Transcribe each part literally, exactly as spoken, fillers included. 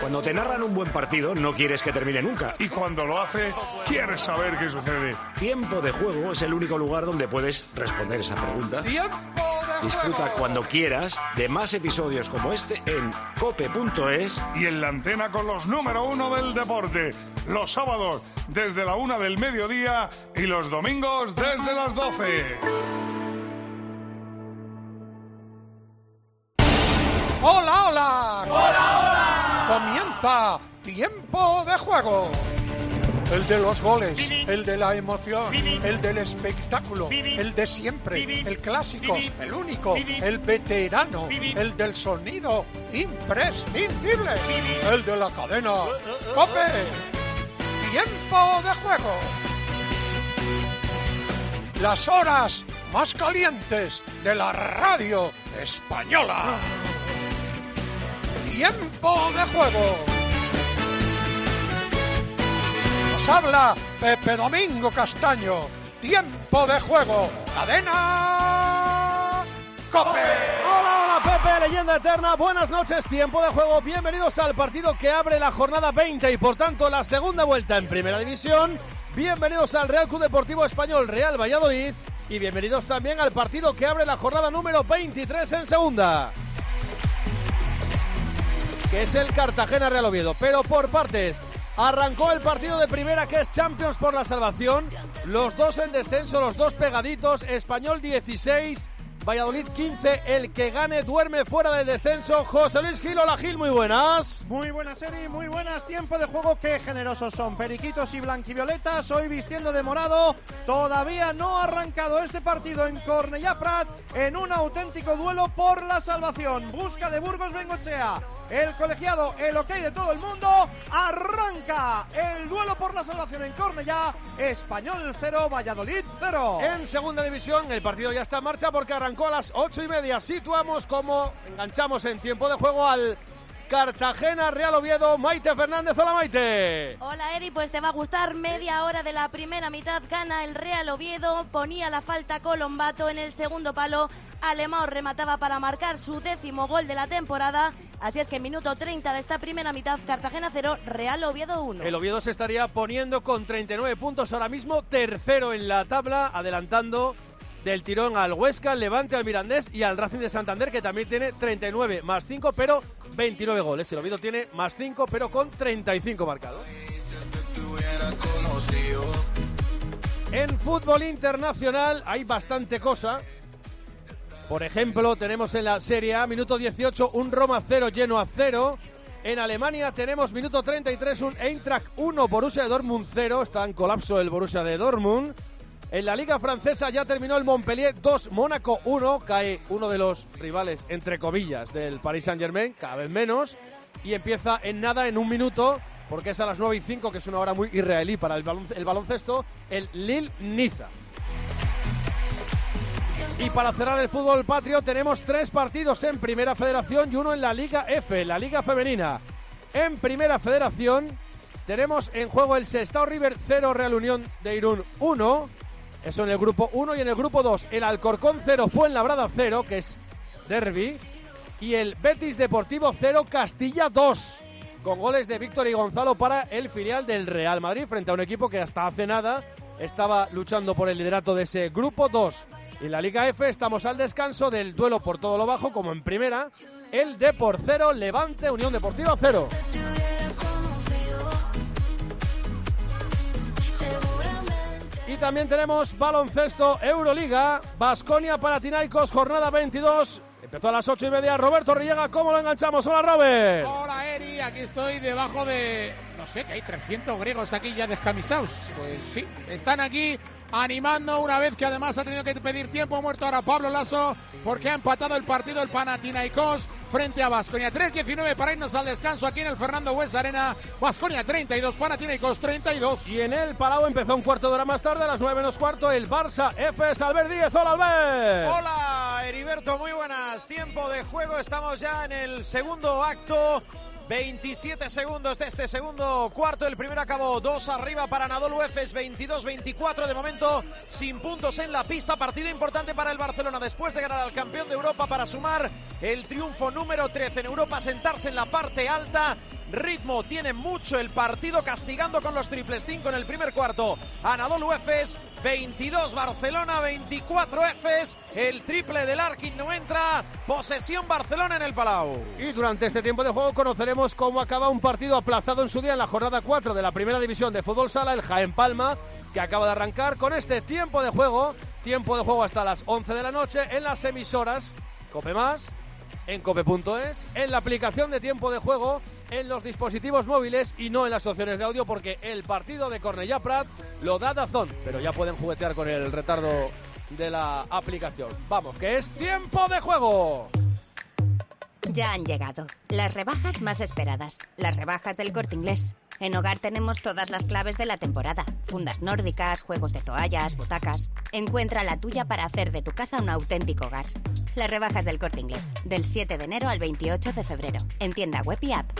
Cuando te narran un buen partido, no quieres que termine nunca. Y cuando lo hace, quieres saber qué sucede. Tiempo de Juego es el único lugar donde puedes responder esa pregunta. ¡Tiempo de Disfruta juego! cuando quieras de más episodios como este en cope punto es. Y en la antena con los número uno del deporte. Los sábados desde la una del mediodía y los domingos desde las doce. ¡Hola, hola! ¡Hola, hola! Comienza Tiempo de Juego. El de los goles, el de la emoción, el del espectáculo, el de siempre, el clásico, el único, el veterano, el del sonido imprescindible, el de la cadena COPE. Tiempo de Juego. Las horas más calientes de la radio española. Tiempo de Juego. Nos habla Pepe Domingo Castaño. Tiempo de Juego. Cadena COPE. Hola, hola Pepe, leyenda eterna. Buenas noches, Tiempo de Juego. Bienvenidos al partido que abre la jornada veinte y por tanto la segunda vuelta en Primera División. Bienvenidos al Real Club Deportivo Español Real Valladolid. Y bienvenidos también al partido que abre la jornada número veintitrés en segunda, que es el Cartagena Real Oviedo. Pero por partes, arrancó el partido de primera, que es Champions por la salvación. Los dos en descenso, los dos pegaditos. Español dieciséis, Valladolid quince. El que gane duerme fuera del descenso. José Luis Gil, hola Gil, muy buenas. Muy buenas, Eri, muy buenas. Tiempo de Juego, qué generosos son periquitos y blanquivioletas, hoy vistiendo de morado. Todavía no ha arrancado este partido en Cornellá Prat, en un auténtico duelo por la salvación. Busca de Burgos Bengochea, el colegiado, el ok de todo el mundo. Arranca el duelo por la salvación en Cornellá. Español cero, Valladolid cero. En segunda división el partido ya está en marcha porque arrancó a las ocho y media. Situamos como enganchamos en Tiempo de Juego al Cartagena Real Oviedo. Maite Fernández, hola Maite. Hola Eri, pues te va a gustar. Media hora de la primera mitad gana el Real Oviedo. Ponía la falta Colombato en el segundo palo. Alemão remataba para marcar su décimo gol de la temporada. Así es que en minuto treinta de esta primera mitad, Cartagena cero, Real Oviedo uno. El Oviedo se estaría poniendo con treinta y nueve puntos ahora mismo, tercero en la tabla, adelantando del tirón al Huesca, al Levante, al Mirandés y al Racing de Santander, que también tiene treinta y nueve más cinco, pero veintinueve goles. El Oviedo tiene más cinco, pero con treinta y cinco marcados. En fútbol internacional hay bastante cosa. Por ejemplo, tenemos en la Serie A, minuto dieciocho, un Roma cero, Genoa cero. En Alemania tenemos minuto treinta y tres, un Eintracht uno, Borussia de Dortmund cero. Está en colapso el Borussia de Dortmund. En la Liga Francesa ya terminó el Montpellier dos, Mónaco uno. Cae uno de los rivales, entre comillas, del Paris Saint-Germain, cada vez menos. Y empieza en nada, en un minuto, porque es a las nueve y cinco, que es una hora muy israelí para el, balon- el baloncesto, el Lille-Niza. Y para cerrar el fútbol patrio tenemos tres partidos en Primera Federación y uno en la Liga F, la Liga Femenina. En Primera Federación tenemos en juego el Sestao River cero, Real Unión de Irún uno. Eso en el grupo uno. Y en el grupo dos el Alcorcón cero, Fuenlabrada cero, que es derbi. Y el Betis Deportivo cero, Castilla dos. Con goles de Víctor y Gonzalo para el filial del Real Madrid, frente a un equipo que hasta hace nada estaba luchando por el liderato de ese grupo dos. Y en la Liga F estamos al descanso del duelo por todo lo bajo, como en primera, el Depor cero, Levante, Unión Deportiva cero. Y también tenemos baloncesto, Euroliga, Baskonia Panathinaikos, jornada veintidós. Empezó a las ocho y media. Roberto Riega, ¿cómo lo enganchamos? Hola, Robert. Hola, Eri, aquí estoy debajo de... No sé, que hay trescientos griegos aquí ya descamisados. Pues sí, están aquí animando, una vez que además ha tenido que pedir tiempo muerto ahora Pablo Lasso, porque ha empatado el partido el Panathinaikos frente a Baskonia. tres diecinueve para irnos al descanso aquí en el Fernando Buesa Arena. Baskonia treinta y dos, Panathinaikos treinta y dos. Y en el Palau empezó un cuarto de hora más tarde, a las nueve menos cuarto, el Barça F S Albert Díez. Hola, Albert. Hola, Heriberto, muy buenas. Tiempo de juego, estamos ya en el segundo acto. veintisiete segundos de este segundo cuarto. El primero acabó dos arriba para Anadolu Efes, veintidós veinticuatro de momento, sin puntos en la pista. Partido importante para el Barcelona después de ganar al campeón de Europa para sumar el triunfo número trece en Europa, sentarse en la parte alta ritmo, tiene mucho el partido, castigando con los triples. Cinco en el primer cuarto, Anadolu Efes, veintidós Barcelona, veinticuatro Efes, el triple del Larkin no entra, posesión Barcelona en el Palau. Y durante este tiempo de juego conoceremos cómo acaba un partido aplazado en su día en la jornada cuatro de la primera división de fútbol sala, el Jaén Palma, que acaba de arrancar con este tiempo de juego, tiempo de juego hasta las once de la noche en las emisoras Cope Más, en cope punto es, en la aplicación de tiempo de juego, en los dispositivos móviles y no en las opciones de audio, porque el partido de Cornellà Prat lo da DAZN, pero ya pueden juguetear con el retardo de la aplicación. Vamos, que es tiempo de juego. Ya han llegado las rebajas más esperadas, las rebajas del Corte Inglés. En Hogar tenemos todas las claves de la temporada. Fundas nórdicas, juegos de toallas, butacas. Encuentra la tuya para hacer de tu casa un auténtico hogar. Las rebajas del Corte Inglés, del siete de enero al veintiocho de febrero. En tienda web y app.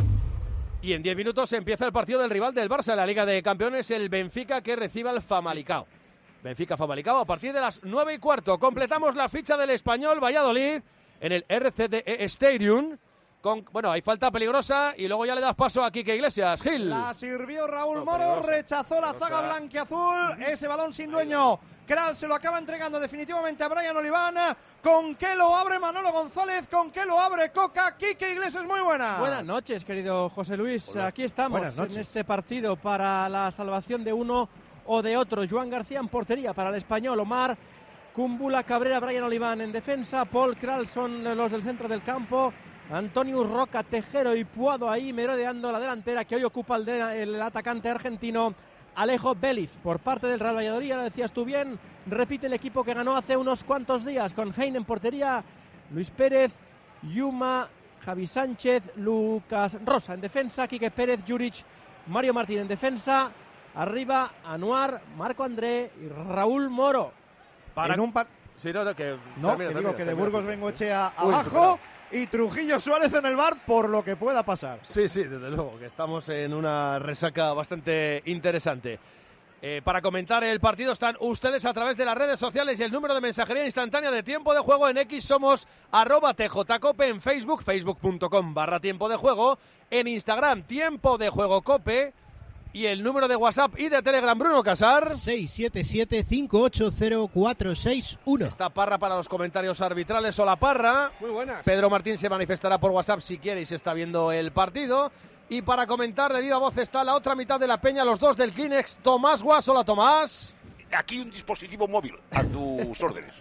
Y en diez minutos empieza el partido del rival del Barça en la Liga de Campeones, el Benfica, que recibe al Famalicão. Benfica-Famalicão a partir de las nueve y cuarto. Completamos la ficha del Español Valladolid en el R C D E Stadium. Con, bueno, hay falta peligrosa y luego ya le das paso a Quique Iglesias. Gil. La sirvió Raúl No, Moro, peligrosa. rechazó la Peligrosa. zaga blanquiazul. Ese balón sin dueño. Kral se lo acaba entregando definitivamente a Brian Oliván. ¿Con qué lo abre Manolo González? ¿Con qué lo abre Coca? Quique Iglesias, muy buenas. Buenas noches, querido José Luis. Hola. Aquí estamos Buenas noches. en este partido para la salvación de uno o de otro. Joan García en portería para el Español. Omar Kumbula, Cabrera, Brian Oliván en defensa. Paul Kral son los del centro del campo. Antonio Roca, Tejero y Puado ahí merodeando la delantera que hoy ocupa el, de, el atacante argentino Alejo Béliz. Por parte del Real Valladolid, ya lo decías tú bien, repite el equipo que ganó hace unos cuantos días con Hein en portería, Luis Pérez, Yuma, Javi Sánchez, Lucas Rosa en defensa, Quique Pérez, Juric, Mario Martín en defensa, arriba Anuar, Marco André y Raúl Moro. Para... En un par... Sí, no, no, que, No, termina, que termina, digo que de termina, Burgos termina. Bengoechea Uy, abajo y Trujillo Suárez en el bar por lo que pueda pasar. Sí, sí, desde luego, que estamos en una resaca bastante interesante. Eh, para comentar el partido están ustedes a través de las redes sociales y el número de mensajería instantánea de Tiempo de Juego en X somos arroba tjcope, en Facebook, facebook punto com barra Tiempo de Juego, en Instagram Tiempo de Juego Cope y el número de WhatsApp y de Telegram, Bruno Casar. seis siete siete, cinco ocho cero, cuatro seis uno. Está Parra para los comentarios arbitrales. Hola, Parra. Muy buenas. Pedro Martín se manifestará por WhatsApp si quiere y se está viendo el partido. Y para comentar de viva voz está la otra mitad de la peña, los dos del Kleenex, Tomás Guas. Hola, Tomás. Aquí un dispositivo móvil a tus órdenes.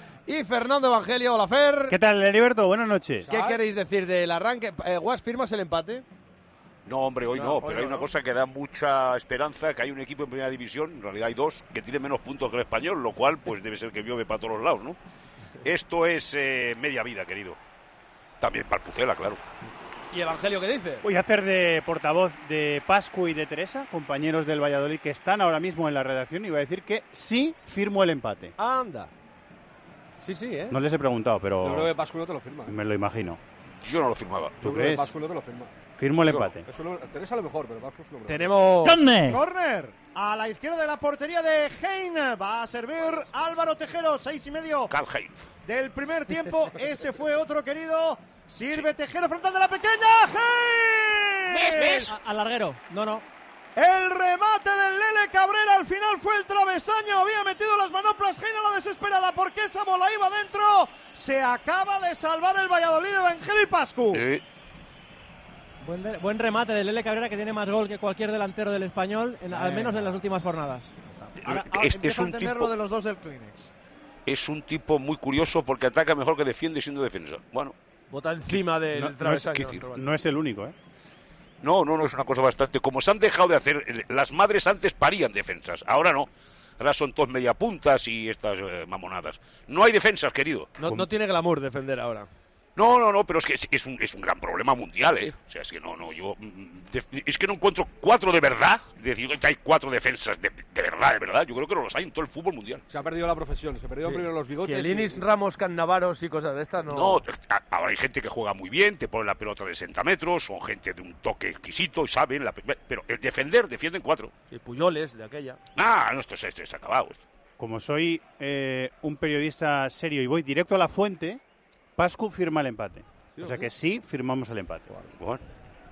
Y Fernando Evangelio. Hola, Fer. ¿Qué tal, Heriberto? Buenas noches. ¿Qué queréis decir del arranque? Eh, Guas, ¿firmas el empate? No, hombre, hoy no, No, hoy pero no, hay una ¿no? cosa que da mucha esperanza, que hay un equipo en primera división, en realidad hay dos, que tiene menos puntos que el Español, lo cual pues debe ser que llueve para todos los lados, ¿no? Esto es eh, media vida, querido. También para el Pucela, claro. ¿Y Evangelio qué dice? Voy a hacer de portavoz de Pascu y de Teresa, compañeros del Valladolid que están ahora mismo en la redacción, y voy a decir que sí firmo el empate. Anda. Sí, sí, ¿eh? No les he preguntado, pero Yo creo que Pascu no te lo firma. ¿eh? me lo imagino. Yo no lo firmaba. ¿Tú Yo creo que crees? Pascu no te lo firma. Firmo el Yo- empate. Eso lo, Teresa a lo mejor, pero Pascu es lo mejor. Tenemos... Corner a la izquierda de la portería de Hein. Va a servir Álvaro Tejero, seis y medio Karl Heinz. del primer tiempo. Ese fue otro querido. Sirve Tejero, frontal de la pequeña. Hein. ¿Ves, ves? A- Al larguero, no, no. El remate del Lele Cabrera al final fue el travesaño. Había metido las manoplas Hein a la desesperada porque esa bola iba dentro. Se acaba de salvar el Valladolid de Evangelio y Pascu. Eh, Buen, de- buen remate de Lele Cabrera, que tiene más gol que cualquier delantero del Español, en- al menos en las últimas jornadas. Ahora, Es- ahora es empieza un a entender tipo- lo de los dos del Kleenex. es un tipo muy curioso porque ataca mejor que defiende siendo defensa. Bueno, Bota encima del No, no es, travesaño. ¿qué decir? no es el único, ¿eh? no, no, no, es una cosa bastante... Como se han dejado de hacer... eh, Las madres antes parían defensas, ahora no. Ahora son todos mediapuntas y estas eh, mamonadas. No hay defensas, querido. No, no tiene glamour defender ahora. No, no, no, pero es que es, es un, es un gran problema mundial, ¿eh? O sea, es que no, no, yo... mm, de- es que no encuentro cuatro de verdad. Es decir, que hay cuatro defensas de, de verdad, de verdad. Yo creo que no los hay en todo el fútbol mundial. Se ha perdido la profesión, se perdieron Sí. primero los bigotes. Chiellini's, y- Ramos, Cannavaros y cosas de estas no... No, a- ahora hay gente que juega muy bien, te pone la pelota de sesenta metros, son gente de un toque exquisito y saben... La, pero el defender, defienden cuatro. Y Puyoles, de aquella. Ah, no, esto es, esto es acabado. Como soy eh, un periodista serio y voy directo a la fuente, Pascu firma el empate. O sea que sí, firmamos el empate. Bueno,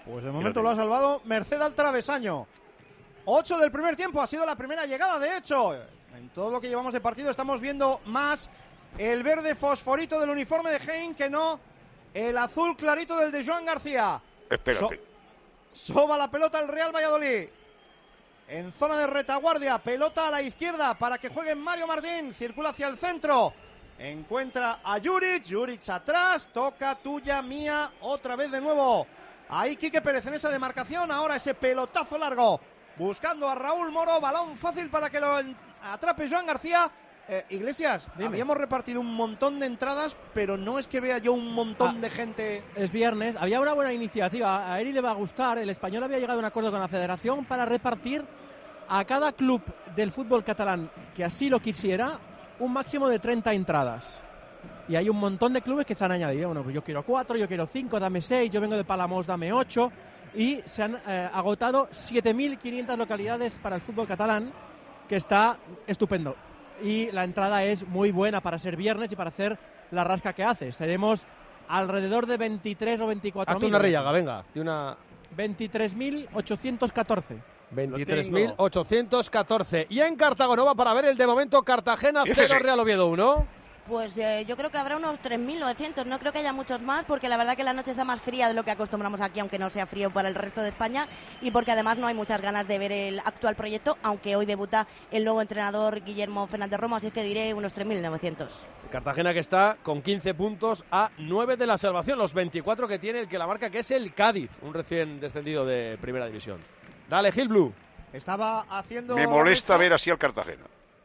Pues de momento lo ha salvado merced al travesaño. ocho del primer tiempo, ha sido la primera llegada, de hecho. En todo lo que llevamos de partido estamos viendo más el verde fosforito del uniforme de Jaén que no el azul clarito del de Joan García. Espérate. So- soba la pelota el Real Valladolid. En zona de retaguardia, pelota a la izquierda para que juegue Mario Martín. Circula hacia el centro. Encuentra a Juric. Juric atrás. Toca tuya, mía. Otra vez de nuevo. Ahí Quique Pérez en esa demarcación. Ahora ese pelotazo largo. Buscando a Raúl Moro. Balón fácil para que lo atrape Joan García. Eh, Iglesias, Dime. Habíamos repartido un montón de entradas, pero no es que vea yo un montón Ah, de gente. Es viernes, había una buena iniciativa, a Eri le va a gustar, el Español había llegado a un acuerdo con la Federación para repartir a cada club del fútbol catalán que así lo quisiera un máximo de treinta entradas. Y hay un montón de clubes que se han añadido, bueno, pues yo quiero cuatro, yo quiero cinco, dame seis, yo vengo de Palamós, dame ocho, y se han eh, agotado siete mil quinientas localidades para el fútbol catalán, que está estupendo. Y la entrada es muy buena para ser viernes y para hacer la rasca que haces. Tenemos alrededor de veintitrés o veinticuatro mil. Hazte una rillaga, venga. De una... veintitrés mil ochocientos catorce. veintitrés mil ochocientos catorce. Y en Cartagonova para ver el de momento Cartagena cero, Real Oviedo uno. Pues eh, yo creo que habrá unos tres mil novecientos, no creo que haya muchos más, porque la verdad que la noche está más fría de lo que acostumbramos aquí, aunque no sea frío para el resto de España, y porque además no hay muchas ganas de ver el actual proyecto, aunque hoy debuta el nuevo entrenador Guillermo Fernández Romo, así que diré unos tres mil novecientos. Cartagena que está con quince puntos a nueve de la salvación, los veinticuatro que tiene el que la marca, que es el Cádiz, un recién descendido de Primera División. Dale, Gil Blue. Estaba haciendo... Me molesta ver así al Cartagena.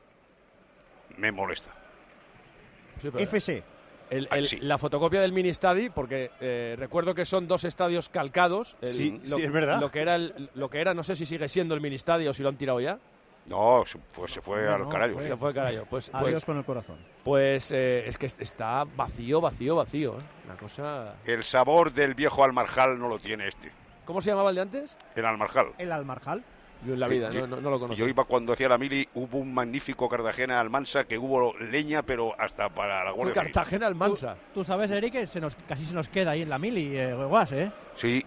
Me molesta. Sí, pero F C. el- Ah, el- sí. La fotocopia del mini estadi, porque eh, recuerdo que son dos estadios calcados. El- Sí, lo, sí, es verdad. Lo que, era el- lo que era, no sé si sigue siendo el mini estadio o si lo han tirado ya. No, se fue, se fue No, al no, carajo. fue- Se fue carajo. Pues, Adiós pues, con el corazón. pues eh, es que está vacío, vacío, vacío. ¿eh? Una cosa... El sabor del viejo Almarjal no lo tiene este. ¿Cómo se llamaba el de antes? El Almarjal. El Almarjal. Yo en la vida, Yo- no, no, no lo conozco. Yo iba cuando hacía la mili, hubo un magnífico Cartagena Almansa que hubo leña, pero hasta para la Uy, Guardia Civil. Cartagena Almansa. Tú sabes, Eric, que se nos, casi se nos queda ahí en la mili, eh, Guas, ¿eh? Sí,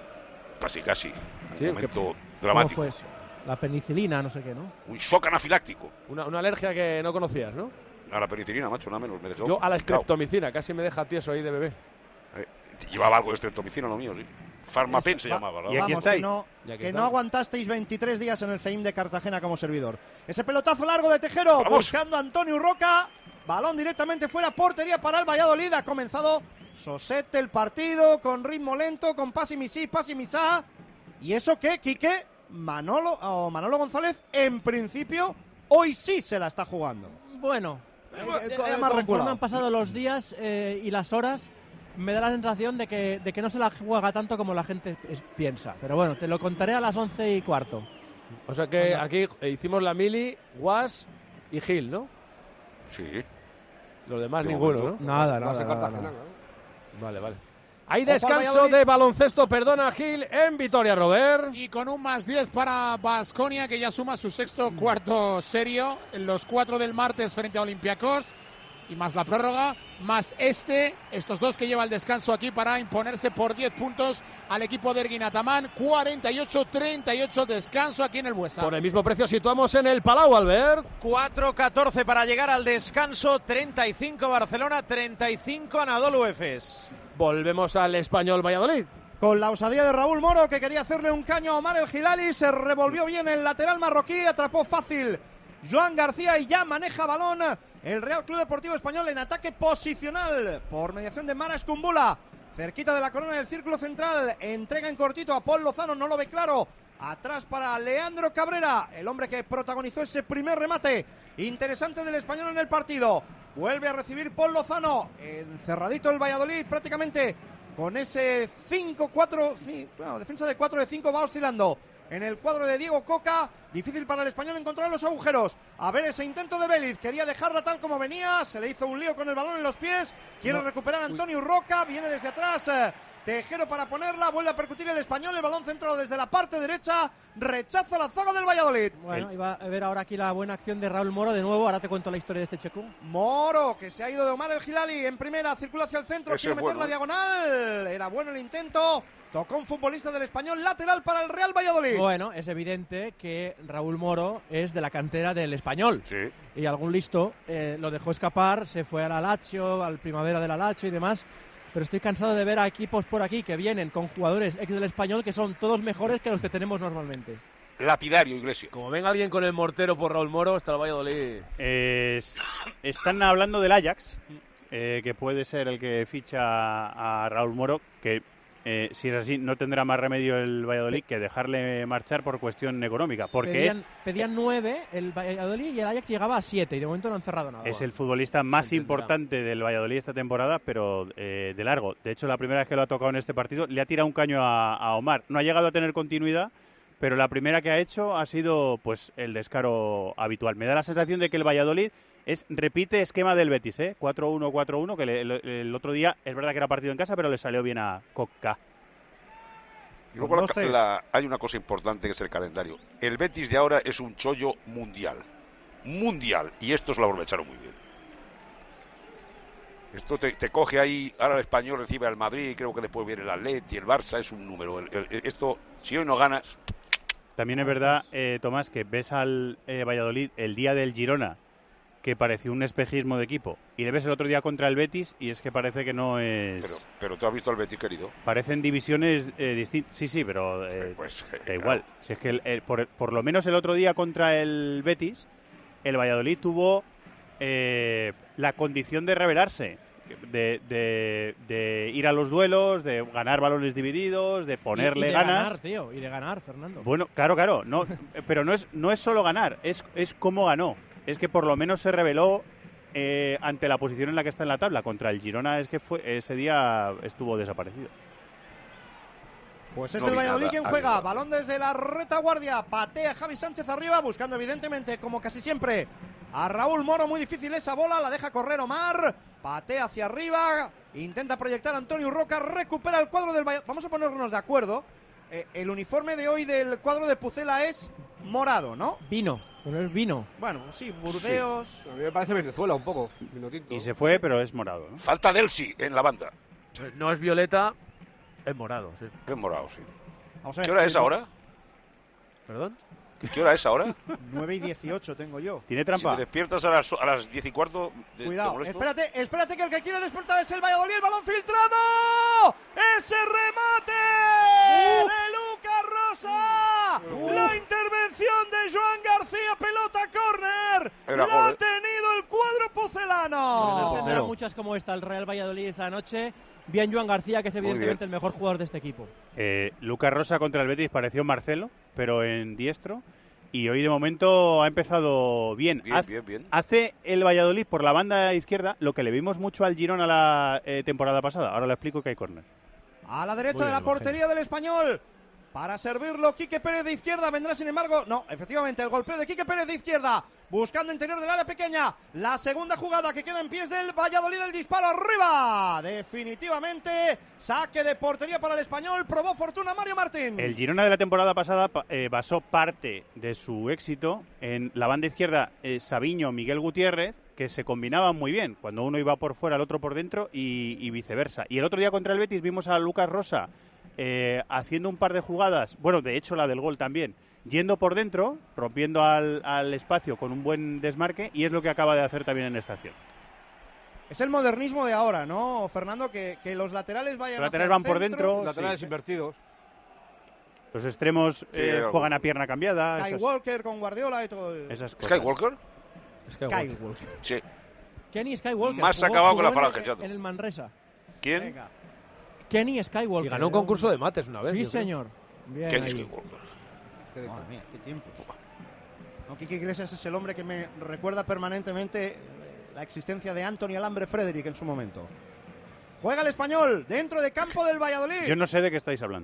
casi, casi. Un Sí, momento ¿Cómo dramático. fue eso? La penicilina, no sé qué, ¿no? Un shock anafiláctico. Una, una alergia que no conocías, ¿no? A la penicilina, macho, nada menos. Me dejó Yo a la picado. streptomicina, casi me deja tieso ahí de bebé. Eh, llevaba algo de streptomicina, lo mío, sí. Farmapen se Va- llamaba. ¿no? Y aquí Vamos, estáis. que no, Y aquí que no estamos. aguantasteis veintitrés días en el C E I M de Cartagena como servidor. Ese pelotazo largo de Tejero, Vamos. buscando a Antonio Roca. Balón directamente fuera, portería para el Valladolid. Ha comenzado sosete el partido, con ritmo lento, con pasi misí, pasi misá. ¿Y eso qué, Quique? Manolo, o Manolo González, en principio, hoy sí se la está jugando. Bueno, Eh, eh, eh, co- eh, más conforme reculado. han pasado los días eh, y las horas, me da la sensación de que, de que no se la juega tanto como la gente es- piensa. Pero bueno, te lo contaré a las once y cuarto. O sea que Anda. aquí eh, hicimos la mili, Guas y Gil, ¿no? Sí. Los demás De ninguno, momento. ¿no? Nada, Vas nada, a nada, Cartagena, nada. ¿no? Vale, vale. Hay Ojo al descanso Valladolid. de baloncesto, perdona Gil, en Vitoria, Robert. Y con un más diez para Baskonia, que ya suma su sexto cuarto serio, en los cuatro del martes frente a Olympiacos, y más la prórroga, más este, estos dos que lleva el descanso aquí para imponerse por diez puntos al equipo de Ergin Ataman, cuarenta y ocho treinta y ocho, descanso aquí en el Buesa. Por el mismo precio situamos en el Palau, Albert. cuatro catorce para llegar al descanso, treinta y cinco Barcelona, treinta y cinco Anadolu Efes. Volvemos al Español Valladolid. Con la osadía de Raúl Moro, que quería hacerle un caño a Omar El Gilali, se revolvió bien el lateral marroquí, atrapó fácil Joan García y ya maneja balón el Real Club Deportivo Español en ataque posicional por mediación de Mara Escumbula, cerquita de la corona del círculo central, entrega en cortito a Paul Lozano, no lo ve claro, atrás para Leandro Cabrera, el hombre que protagonizó ese primer remate interesante del Español en el partido. Vuelve a recibir Paul Lozano, encerradito el Valladolid prácticamente con ese cinco cuatro, sí, bueno, defensa de cuatro de cinco, va oscilando en el cuadro de Diego Coca. Difícil para el Español encontrar los agujeros. A ver ese intento de Vélez, quería dejarla tal como venía, se le hizo un lío con el balón en los pies, quiere No. recuperar a Antonio Roca, viene desde atrás, eh, Tejero para ponerla, vuelve a percutir el Español, el balón centrado desde la parte derecha, rechaza la zaga del Valladolid. Bueno, iba a ver ahora aquí la buena acción de Raúl Moro de nuevo, ahora te cuento la historia de este checo. Moro, que se ha ido de Omar el Gilali en primera, circula hacia el centro, Ese quiere es meter bueno, la ¿eh? diagonal, era bueno el intento, tocó un futbolista del Español, lateral para el Real Valladolid. Bueno, es evidente que Raúl Moro es de la cantera del Español. Sí. Y algún listo eh, lo dejó escapar, se fue a la Lazio, al Primavera de la Lazio y demás. Pero estoy cansado de ver a equipos por aquí que vienen con jugadores ex del Español que son todos mejores que los que tenemos normalmente. Lapidario, Iglesias. Como venga alguien con el mortero por Raúl Moro, está el Valladolid. Eh, están hablando del Ajax, eh, que puede ser el que ficha a Raúl Moro, que eh, si es así no tendrá más remedio el Valladolid que dejarle marchar por cuestión económica, porque pedían, es pedían nueve el Valladolid y el Ajax llegaba a siete y de momento no han cerrado nada. Es el futbolista más importante del Valladolid esta temporada, pero eh, de largo. De hecho, la primera vez que lo ha tocado en este partido, le ha tirado un caño a, a Omar. No ha llegado a tener continuidad, pero la primera que ha hecho ha sido pues el descaro habitual. Me da la sensación de que el Valladolid es repite esquema del Betis, ¿eh? cuatro uno cuatro uno, que le, el, el otro día es verdad que era partido en casa, pero le salió bien a Coca. Luego la, la, hay una cosa importante que es el calendario. El Betis de ahora es un chollo mundial. Mundial. Y estos lo aprovecharon muy bien. Esto te, te coge ahí, ahora el Español recibe al Madrid, creo que después viene el Atleti, el Barça, es un número. El, el, esto, si hoy no ganas... También es verdad, eh, Tomás, que ves al eh, Valladolid el día del Girona, que pareció un espejismo de equipo, y le ves el otro día contra el Betis y es que parece que no es... Pero, pero tú has visto al Betis, querido. Parecen divisiones eh, distintas. Sí, sí, pero eh, pues, da claro. igual. Si es que el, el, por, por lo menos el otro día contra el Betis, el Valladolid tuvo eh, la condición de rebelarse, de, de, de ir a los duelos, de ganar balones divididos, de ponerle y, y de ganas. ganar, tío, y de ganar, Fernando. Bueno, claro, claro, no, pero no es, no es solo ganar, es, es cómo ganó. Es que por lo menos se rebeló eh, ante la posición en la que está en la tabla. Contra el Girona es que fue ese día estuvo desaparecido. Pues es No el vi Valladolid nada, quien juega. arriba. Balón desde la retaguardia. Patea Javi Sánchez arriba, buscando evidentemente, como casi siempre, a Raúl Moro. Muy difícil esa bola, la deja correr Omar. Patea hacia arriba, intenta proyectar a Antonio Roca, recupera el cuadro del Valladolid. Vamos a ponernos de acuerdo. Eh, el uniforme de hoy del cuadro de Pucela es morado, ¿no? Vino, pero es vino. Bueno, sí, Burdeos. Sí. A mí me parece Venezuela un poco. Minutito. Y se fue, pero es morado, ¿no? Falta Delsi en la banda. No es violeta, es morado, sí. Es morado, sí. Vamos a ver, ¿Qué hora es ahora? ¿Perdón? ¿Qué hora es ahora? nueve y dieciocho tengo yo. ¿Tiene Si trampa? me despiertas a las, a las diez y cuarto... ¿te- te Cuidado, molesto? espérate, espérate que el que quiere despertar es el Valladolid, el balón filtrado. ¡Ese remate de Lucas Rosa! La intervención de Joan García, pelota córner. Era La gol, ha ¿eh? tenido el cuadro pucelano. Tendrá muchas como esta el Real Valladolid esta noche. Bien Joan García, que es evidentemente bien. el mejor jugador de este equipo. Eh, Lucas Rosa contra el Betis pareció Marcelo, pero en diestro. Y hoy de momento ha empezado bien. Bien, Haz- bien, bien. Hace el Valladolid por la banda izquierda lo que le vimos mucho al Girona la eh, temporada pasada. Ahora le explico que hay córner. A la derecha Muy de la bien, portería del Español. Para servirlo, Quique Pérez de izquierda. Vendrá, sin embargo, no, efectivamente, el golpeo de Quique Pérez de izquierda. Buscando interior del área pequeña. La segunda jugada que queda en pies del Valladolid. El disparo arriba. Definitivamente, saque de portería para el Español. Probó fortuna Mario Martín. El Girona de la temporada pasada pa- eh, basó parte de su éxito en la banda izquierda eh, Sabiño, Miguel Gutiérrez, que se combinaban muy bien. Cuando uno iba por fuera, el otro por dentro y, y viceversa. Y el otro día contra el Betis vimos a Lucas Rosa eh, haciendo un par de jugadas, bueno, de hecho la del gol también, yendo por dentro, rompiendo al, al espacio con un buen desmarque, y es lo que acaba de hacer también en esta acción. Es el modernismo de ahora, ¿no, Fernando? Que, que los laterales vayan Los laterales hacia el van por centro. dentro, Laterales sí. invertidos. Los extremos eh, algo. juegan a pierna cambiada. Kyle Esas, Walker con Guardiola y todo. esas cosas. ¿Skywalker? Kyle Walker. Sí. Kenny Skywalker. Más jugó- acabado jugó con la en el- falange, chato. En el Manresa. ¿Quién? Venga. Kenny Skywalker. Y ganó un concurso de mates una vez. Sí, yo creo. señor. Bien ¿Quién ahí. es Skywalker? Madre mía, qué tiempos. No, Quique Iglesias es el hombre que me recuerda permanentemente la existencia de Anthony Alambre Frederick en su momento. Juega el Español dentro de campo del Valladolid. Yo no sé de qué estáis hablando.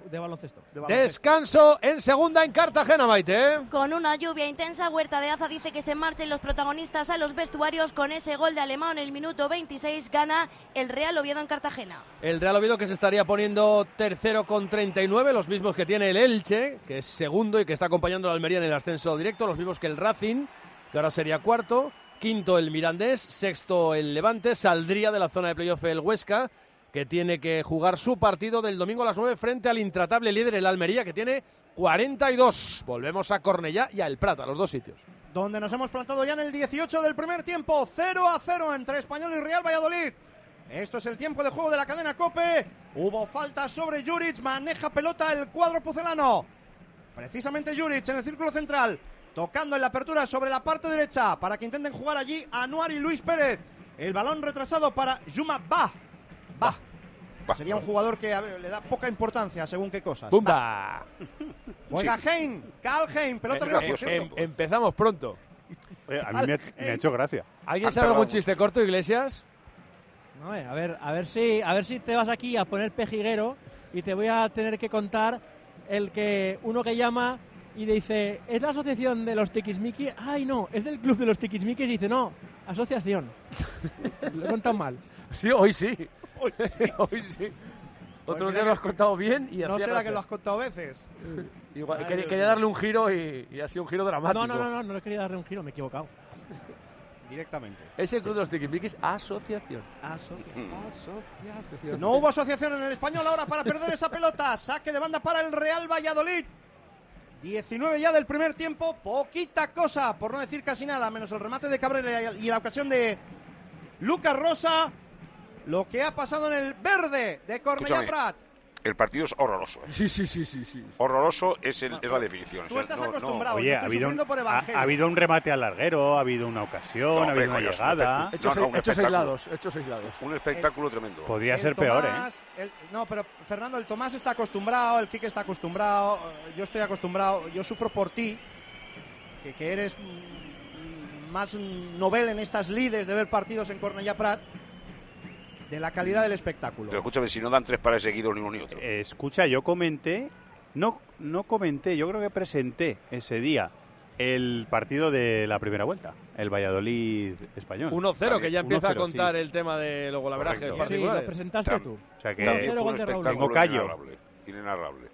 de baloncesto. De baloncesto. Descanso en segunda en Cartagena, Maite. ¿eh? Con una lluvia intensa, Huerta de Aza dice que se marchen los protagonistas a los vestuarios. Con ese gol de Alemán en el minuto veintiséis gana el Real Oviedo en Cartagena. El Real Oviedo que se estaría poniendo tercero con treinta y nueve, los mismos que tiene el Elche, que es segundo y que está acompañando al Almería en el ascenso directo, los mismos que el Racing, que ahora sería cuarto, quinto el Mirandés, sexto el Levante, saldría de la zona de playoff el Huesca, que tiene que jugar su partido del domingo a las nueve frente al intratable líder el Almería, que tiene cuarenta y dos. Volvemos a Cornellá y a El Prat, a los dos sitios. Donde nos hemos plantado ya en el dieciocho del primer tiempo, cero a cero entre Español y Real Valladolid. Esto es el tiempo de juego de la cadena COPE. Hubo falta sobre Juric, maneja pelota el cuadro pucelano. Precisamente Juric en el círculo central, tocando en la apertura sobre la parte derecha para que intenten jugar allí Anuar y Luis Pérez. El balón retrasado para Juma Bah. Bah. Bah. Sería un jugador que a ver, le da poca importancia según qué cosas. ¡Pumba! Juega sí. Hein, Karl Hein, pelota arriba, por cierto. Em, empezamos pronto. Oye, a mí me ha, me ha hecho gracia. ¿Alguien sabe algún chiste corto, Iglesias? No, eh, a ver, a ver si, a ver si te vas aquí a poner pejiguero y te voy a tener que contar el que uno que llama y dice, ¿es la asociación de los tiquismiquis? Ay, no, es del club de los tiquismiquis. Y dice, no, asociación. Lo he contado mal. Sí, hoy sí. Hoy sí. Hoy sí. Otro día lo has contado bien y no hacía será gracia. que lo has contado veces. Igual, Ay, quería, Dios quería mío. darle un giro y, y ha sido un giro dramático. No, no, no, no, no le quería darle un giro, me he equivocado. Directamente. Es el club de los tiquismiquis, asociación. Asociación. Asociación. No hubo asociación en el Español ahora para perder esa pelota. Saque de banda para el Real Valladolid. diecinueve ya del primer tiempo. Poquita cosa, por no decir casi nada, menos el remate de Cabrera y la ocasión de Lucas Rosa. Lo que ha pasado en el verde de Cornellá Escúchame, Prat. El partido es horroroso. ¿eh? Sí, sí, sí, sí, sí. Horroroso es, el, es la definición. Tú O sea, estás no- no- acostumbrado. Oye, yo ha estoy habido, un, sufriendo por ha, Evangelio. ha habido un remate al larguero, ha habido una ocasión, No, ha habido hombre, una coño, es un llegada. espectáculo. Hechos, No, no, un hechos espectáculo. aislados, hechos aislados. Un espectáculo tremendo. Podría El ser peor, ¿eh? Tomás, el- no, pero Fernando, el Tomás está acostumbrado, el Quique está acostumbrado, eh, yo estoy acostumbrado, yo sufro por ti, que, que eres mm, más novel en estas lides de ver partidos en Cornellá Prat, de la calidad del espectáculo. Pero escúchame, si no dan tres pares seguidos ni uno ni otro. Eh, escucha, yo comenté, no, no comenté, yo creo que presenté ese día el partido de la primera vuelta, el Valladolid español. uno cero, que ya empieza a uno cero, contar sí. el tema de los golaverajes Correcto. Sí, particulares. lo presentaste Tam- tú. O sea que También cero fue un gol de Raúl. espectáculo Tengo callo. inenarrable. Inenarrable.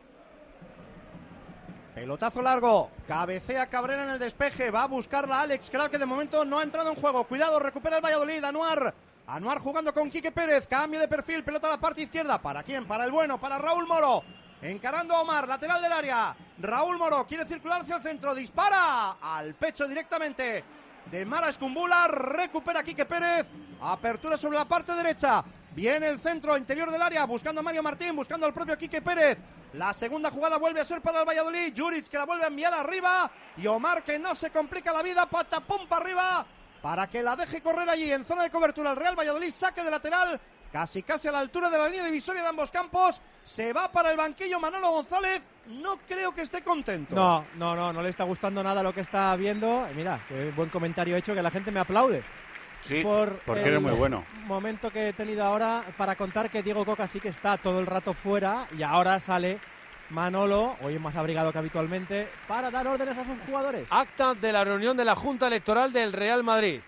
Pelotazo largo, cabecea Cabrera en el despeje, va a buscarla Alex Kral, que de momento no ha entrado en juego. Cuidado, recupera el Valladolid, Anuar. Anuar jugando con Quique Pérez, cambio de perfil, pelota a la parte izquierda. ¿Para quién? Para el bueno, para Raúl Moro. Encarando a Omar, lateral del área. Raúl Moro quiere circular hacia el centro, dispara al pecho directamente de Mara Escumbula, recupera Quique Pérez, apertura sobre la parte derecha. Viene el centro interior del área, buscando a Mario Martín, buscando al propio Quique Pérez. La segunda jugada vuelve a ser para el Valladolid. Juric que la vuelve a enviar arriba. Y Omar que no se complica la vida. Patapum para arriba. Para que la deje correr allí en zona de cobertura el Real Valladolid. Saque de lateral. Casi casi a la altura de la línea divisoria de ambos campos. Se va para el banquillo Manolo González. No creo que esté contento. No, no, no, no le está gustando nada lo que está viendo. Eh, Mira, qué buen comentario he hecho, que la gente me aplaude. Sí, por porque el eres muy bueno. momento que he tenido ahora para contar que Diego Coca sí que está todo el rato fuera y ahora sale Manolo, hoy más abrigado que habitualmente, para dar órdenes a sus jugadores. Acta de la reunión de la Junta Electoral del Real Madrid,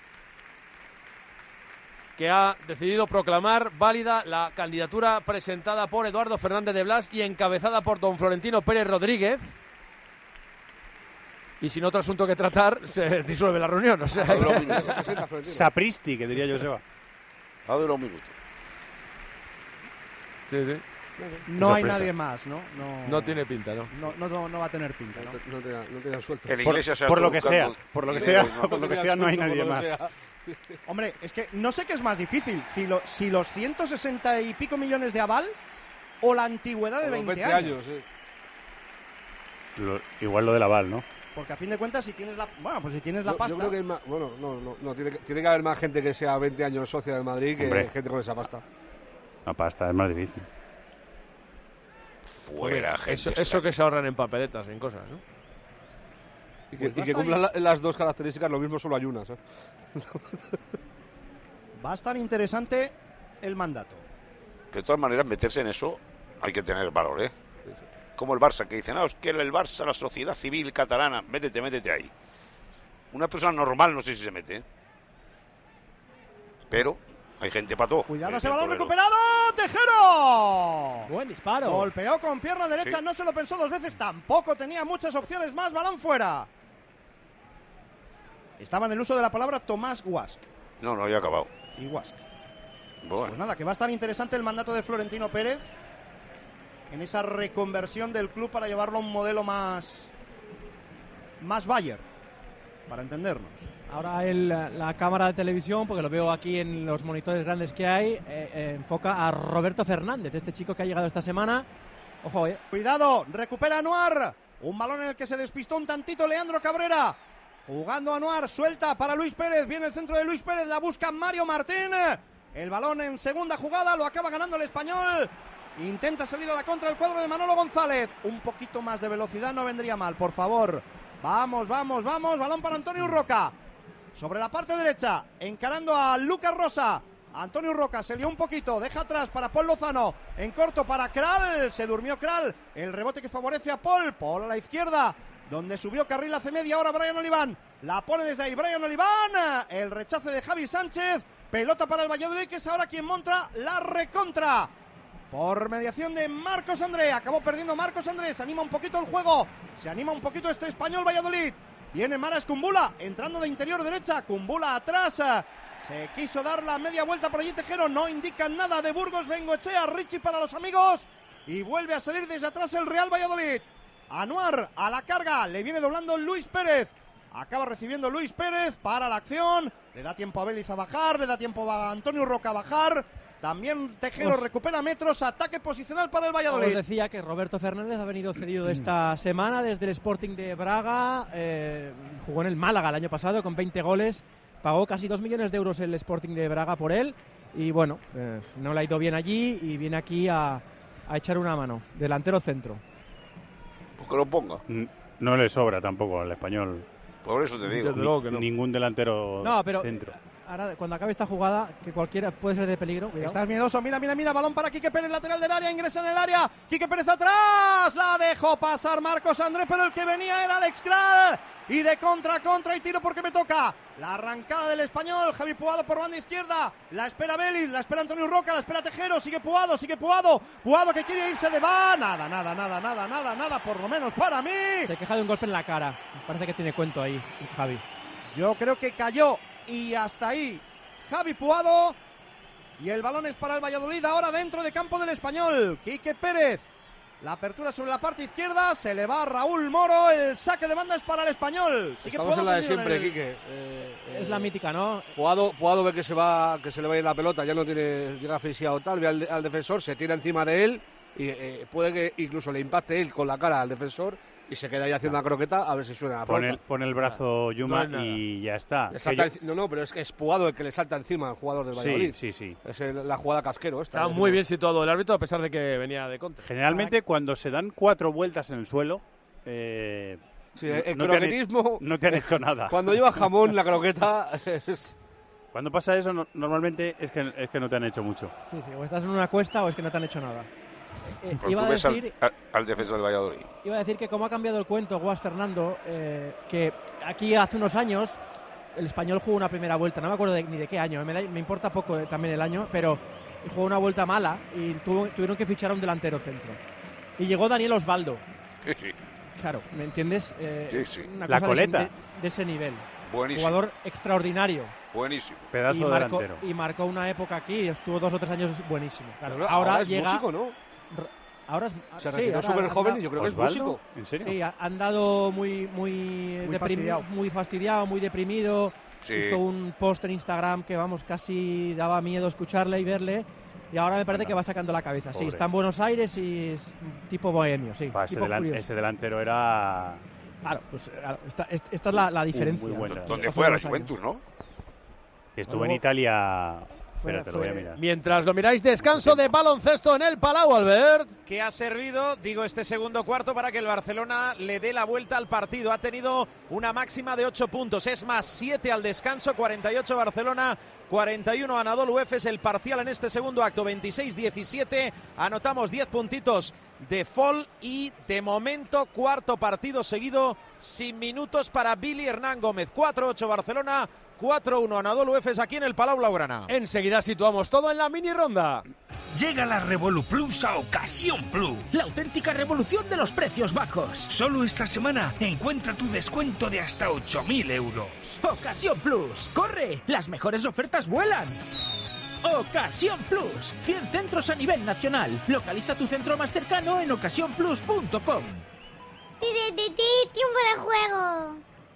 que ha decidido proclamar válida la candidatura presentada por Eduardo Fernández de Blas y encabezada por don Florentino Pérez Rodríguez. Y sin otro asunto que tratar, se disuelve la reunión. O sea, Ha durado un minuto. Sapristi, que diría Joseba. Ha durado un minuto. sí, sí. No hay sorpresa. nadie más, ¿no? No, No tiene pinta, ¿no? no, no, no, no va a tener pinta, ¿no? No te, da- no te da suelto. En Por, Iglesia se ha por estado lo que sea, buscando por lo que dinero sea, y no- por lo que sea, no hay nadie más. Hombre, es que no sé qué es más difícil, si, lo- si los ciento sesenta y pico millones de aval o la antigüedad de Con veinte, veinte años. años, sí. Lo- igual lo del aval, ¿no? Porque a fin de cuentas, si tienes la, bueno, pues si tienes la Yo- pasta, Yo creo que hay más, bueno, no, no, no tiene, que, tiene que haber más gente que sea veinte años socia del Madrid que Hombre. gente con esa pasta. La pasta es más difícil. Fuera, gente. Eso, extraña. eso que se ahorran en papeletas, en cosas, ¿no? Y que, Pues va y a que estar cumplan la- las dos características, lo mismo solo hay una. ¿sabes? va a estar interesante el mandato. De todas maneras, meterse en eso hay que tener valor, ¿eh? como el Barça, que dicen, no, es que el Barça, la sociedad civil catalana, métete, métete ahí. Una persona normal no sé si se mete, ¿eh? Pero hay gente para todo. Cuidado ese balón recuperado, Tejero. Buen disparo. Golpeó con pierna derecha, sí. No se lo pensó dos veces, tampoco tenía muchas opciones más, balón fuera. Estaba en el uso de la palabra Tomás Guasch. No, no había acabado. Y Guasch. Bueno. Pues nada, que va a estar interesante el mandato de Florentino Pérez en esa reconversión del club para llevarlo a un modelo más más Bayer, para entendernos. Ahora el, la cámara de televisión, porque lo veo aquí en los monitores grandes que hay, eh, eh, enfoca a Roberto Fernández, este chico que ha llegado esta semana. Ojo, eh. Cuidado, recupera Anuar. Un balón en el que se despistó un tantito Leandro Cabrera. Jugando Anuar, suelta para Luis Pérez. Viene el centro de Luis Pérez, la busca Mario Martín. El balón en segunda jugada, lo acaba ganando el español. Intenta salir a la contra el cuadro de Manolo González. Un poquito más de velocidad no vendría mal, por favor. Vamos, vamos, vamos. Balón para Antonio Urroca. Sobre la parte derecha, encarando a Lucas Rosa. Antonio Urroca se lió un poquito, deja atrás para Paul Lozano. En corto para Kral, se durmió Kral. El rebote que favorece a Paul. Paul a la izquierda, donde subió carril hace media hora Brian Oliván. La pone desde ahí Brian Oliván. El rechace de Javi Sánchez. Pelota para el Valladolid, que es ahora quien monta la recontra. Por mediación de Marcos André. Acabó perdiendo Marcos André. Se anima un poquito el juego. Se anima un poquito este español Valladolid. Viene Maras Kumbula, entrando de interior derecha. Kumbula atrás. Se quiso dar la media vuelta por allí Tejero. No indican nada de Burgos Bengoechea. Richie para los amigos. Y vuelve a salir desde atrás el Real Valladolid. Anuar a la carga. Le viene doblando Luis Pérez. Acaba recibiendo Luis Pérez para la acción. Le da tiempo a Vélez a bajar. Le da tiempo a Antonio Roca a bajar. También Tejero Os... recupera metros. Ataque posicional para el Valladolid. Os decía que Roberto Fernández ha venido cedido esta semana desde el Sporting de Braga. Eh, jugó en el Málaga el año pasado con veinte goles. Pagó casi dos millones de euros el Sporting de Braga por él. Y bueno, eh, no le ha ido bien allí y viene aquí a, a echar una mano. Delantero centro. Pues que lo ponga. No le sobra tampoco al español. Por eso te digo. Ni, luego que no. Ningún delantero no, pero centro. Ahora, cuando acabe esta jugada, que cualquiera puede ser de peligro. Cuidado. Estás miedoso, mira, mira, mira, balón para Quique Pérez, lateral del área, ingresa en el área, Quique Pérez atrás, la dejó pasar Marcos André, pero el que venía era Alex Kral, y de contra, contra, y tiro porque me toca, la arrancada del español, Javi Puado por banda izquierda, la espera Vélez, la espera Antonio Roca, la espera Tejero, sigue Puado, sigue Puado, Puado que quiere irse de va, nada, nada, nada, nada, nada, nada, por lo menos para mí. Se queja de un golpe en la cara, parece que tiene cuento ahí, Javi. Yo creo que cayó, y hasta ahí Javi Puado, y el balón es para el Valladolid ahora dentro de campo del español. Quique Pérez, la apertura sobre la parte izquierda, se le va a Raúl Moro, el saque de banda es para el español. Sí, estamos en la de siempre, el... Quique. Eh, es eh, la mítica, ¿no? Puado, Puado ve que se va, que se le va a ir la pelota, ya no tiene, llega asfixiado tal, ve al, al defensor, se tira encima de él y eh, puede que incluso le impacte él con la cara al defensor. Y se queda ahí haciendo una croqueta a ver si suena la pone el, pone el brazo Yuma no y ya está. Salta yo... No, no, pero es que es Puado el que le salta encima al jugador del Valladolid. Sí, sí, sí. Es el, la jugada casquero esta. Está muy bien situado el árbitro a pesar de que venía de contra. Generalmente ah, cuando se dan cuatro vueltas en el suelo... Eh, sí, el no croquetismo... Te han, no te han hecho nada. Cuando lleva jamón la croqueta... Es... Cuando pasa eso no, normalmente es que, es que no te han hecho mucho. Sí, sí, o estás en una cuesta o es que no te han hecho nada. Eh, iba, a decir, al, al defensor del Valladolid. Iba a decir que como ha cambiado el cuento Guas Fernando, eh, que aquí hace unos años el español jugó una primera vuelta, no me acuerdo de, ni de qué año, me, da, me importa poco eh, también el año, pero jugó una vuelta mala y tuvo, tuvieron que fichar a un delantero centro. Y llegó Daniel Osvaldo. Sí, sí. Claro, ¿me entiendes? Eh, sí, sí. Una La cosa coleta. De, de ese nivel. Buenísimo. Jugador extraordinario. Buenísimo. Pedazo y marcó, delantero. Y marcó una época aquí, estuvo dos o tres años buenísimos. Claro, ahora, ahora, ahora es llega... músico, ¿no? Ahora es, se sí, retiró súper joven y yo creo que es músico. ¿En serio? Sí, ha andado muy muy, muy, fastidiado. muy fastidiado, muy deprimido. Sí. Hizo un post en Instagram que, vamos, casi daba miedo escucharle y verle. Y ahora me parece bueno, que va sacando la cabeza. Pobre. Sí, está en Buenos Aires y es tipo bohemio, sí. Va, ese, tipo delan ese delantero era... Claro, pues esta, esta es la, la diferencia. Uh, muy bueno. ¿Dónde fue? A la Juventus, ¿no? Estuvo en Italia Espera, te lo voy a mirar. Mientras lo miráis, descanso de baloncesto en el Palau, Albert. Que ha servido, digo, este segundo cuarto para que el Barcelona le dé la vuelta al partido. Ha tenido una máxima de ocho puntos, es más, siete al descanso, cuarenta y ocho Barcelona, cuarenta y uno Anadolu Efes. El parcial en este segundo acto, veintiséis diecisiete. Anotamos diez puntitos de Fall y de momento cuarto partido seguido sin minutos para Billy Hernán Gómez. cuatro ocho Barcelona, cuatro uno Anadolu Efes aquí en el Palau Blaugrana. Enseguida situamos todo en la mini ronda. Llega la Revolu Plus a Ocasión Plus. La auténtica revolución de los precios bajos. Solo esta semana encuentra tu descuento de hasta ocho mil euros. Ocasión Plus. ¡Corre! Las mejores ofertas vuelan. Ocasión Plus. cien centros a nivel nacional. Localiza tu centro más cercano en ocasión plus punto com. ¡Tiempo de juego!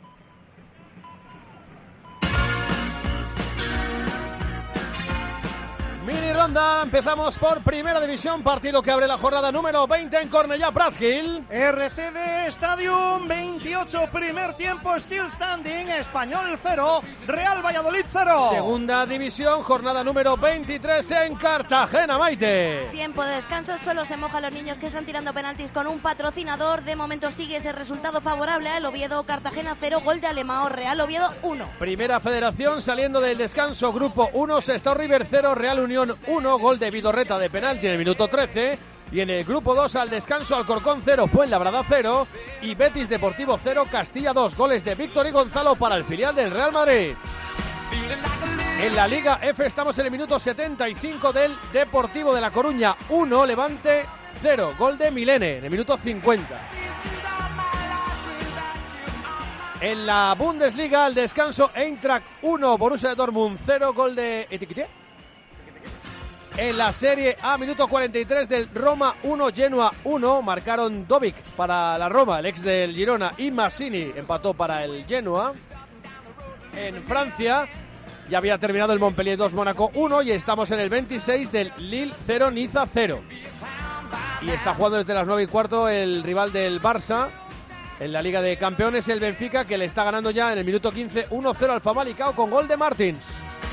Mini ronda, empezamos por Primera División, partido que abre la jornada número veinte en Cornellá, Pratgil. R C D Stadium veintiocho, primer tiempo, still standing, Español cero, Real Valladolid cero. Segunda División, jornada número veintitrés en Cartagena, Maite. Tiempo de descanso, solo se mojan los niños que están tirando penaltis con un patrocinador. De momento sigue ese resultado favorable al Oviedo. Cartagena cero, gol de Alemao, Real Oviedo uno. Primera Federación, saliendo del descanso, grupo uno, Sestao River cero, Real Unión uno, gol de Vidorreta de penalti en el minuto trece. Y en el grupo dos, al descanso, Alcorcón cero, Fuenlabrada cero y Betis Deportivo cero, Castilla dos, goles de Víctor y Gonzalo para el filial del Real Madrid. En la Liga F estamos en el minuto setenta y cinco del Deportivo de La Coruña uno, Levante cero, gol de Milene en el minuto cincuenta. En la Bundesliga, al descanso, Eintracht uno, Borussia Dortmund cero, gol de Etiqueté. En la Serie A, minuto cuarenta y tres del Roma uno, Genoa uno, marcaron Dovic para la Roma, el ex del Girona, y Massini empató para el Genoa. En Francia ya había terminado el Montpellier dos, Mónaco uno, y estamos en el veintiséis del Lille cero, Niza cero. Y está jugando desde las nueve y cuarto el rival del Barça en la Liga de Campeones, el Benfica, que le está ganando ya en el minuto quince uno cero al Famalicão con gol de Martins.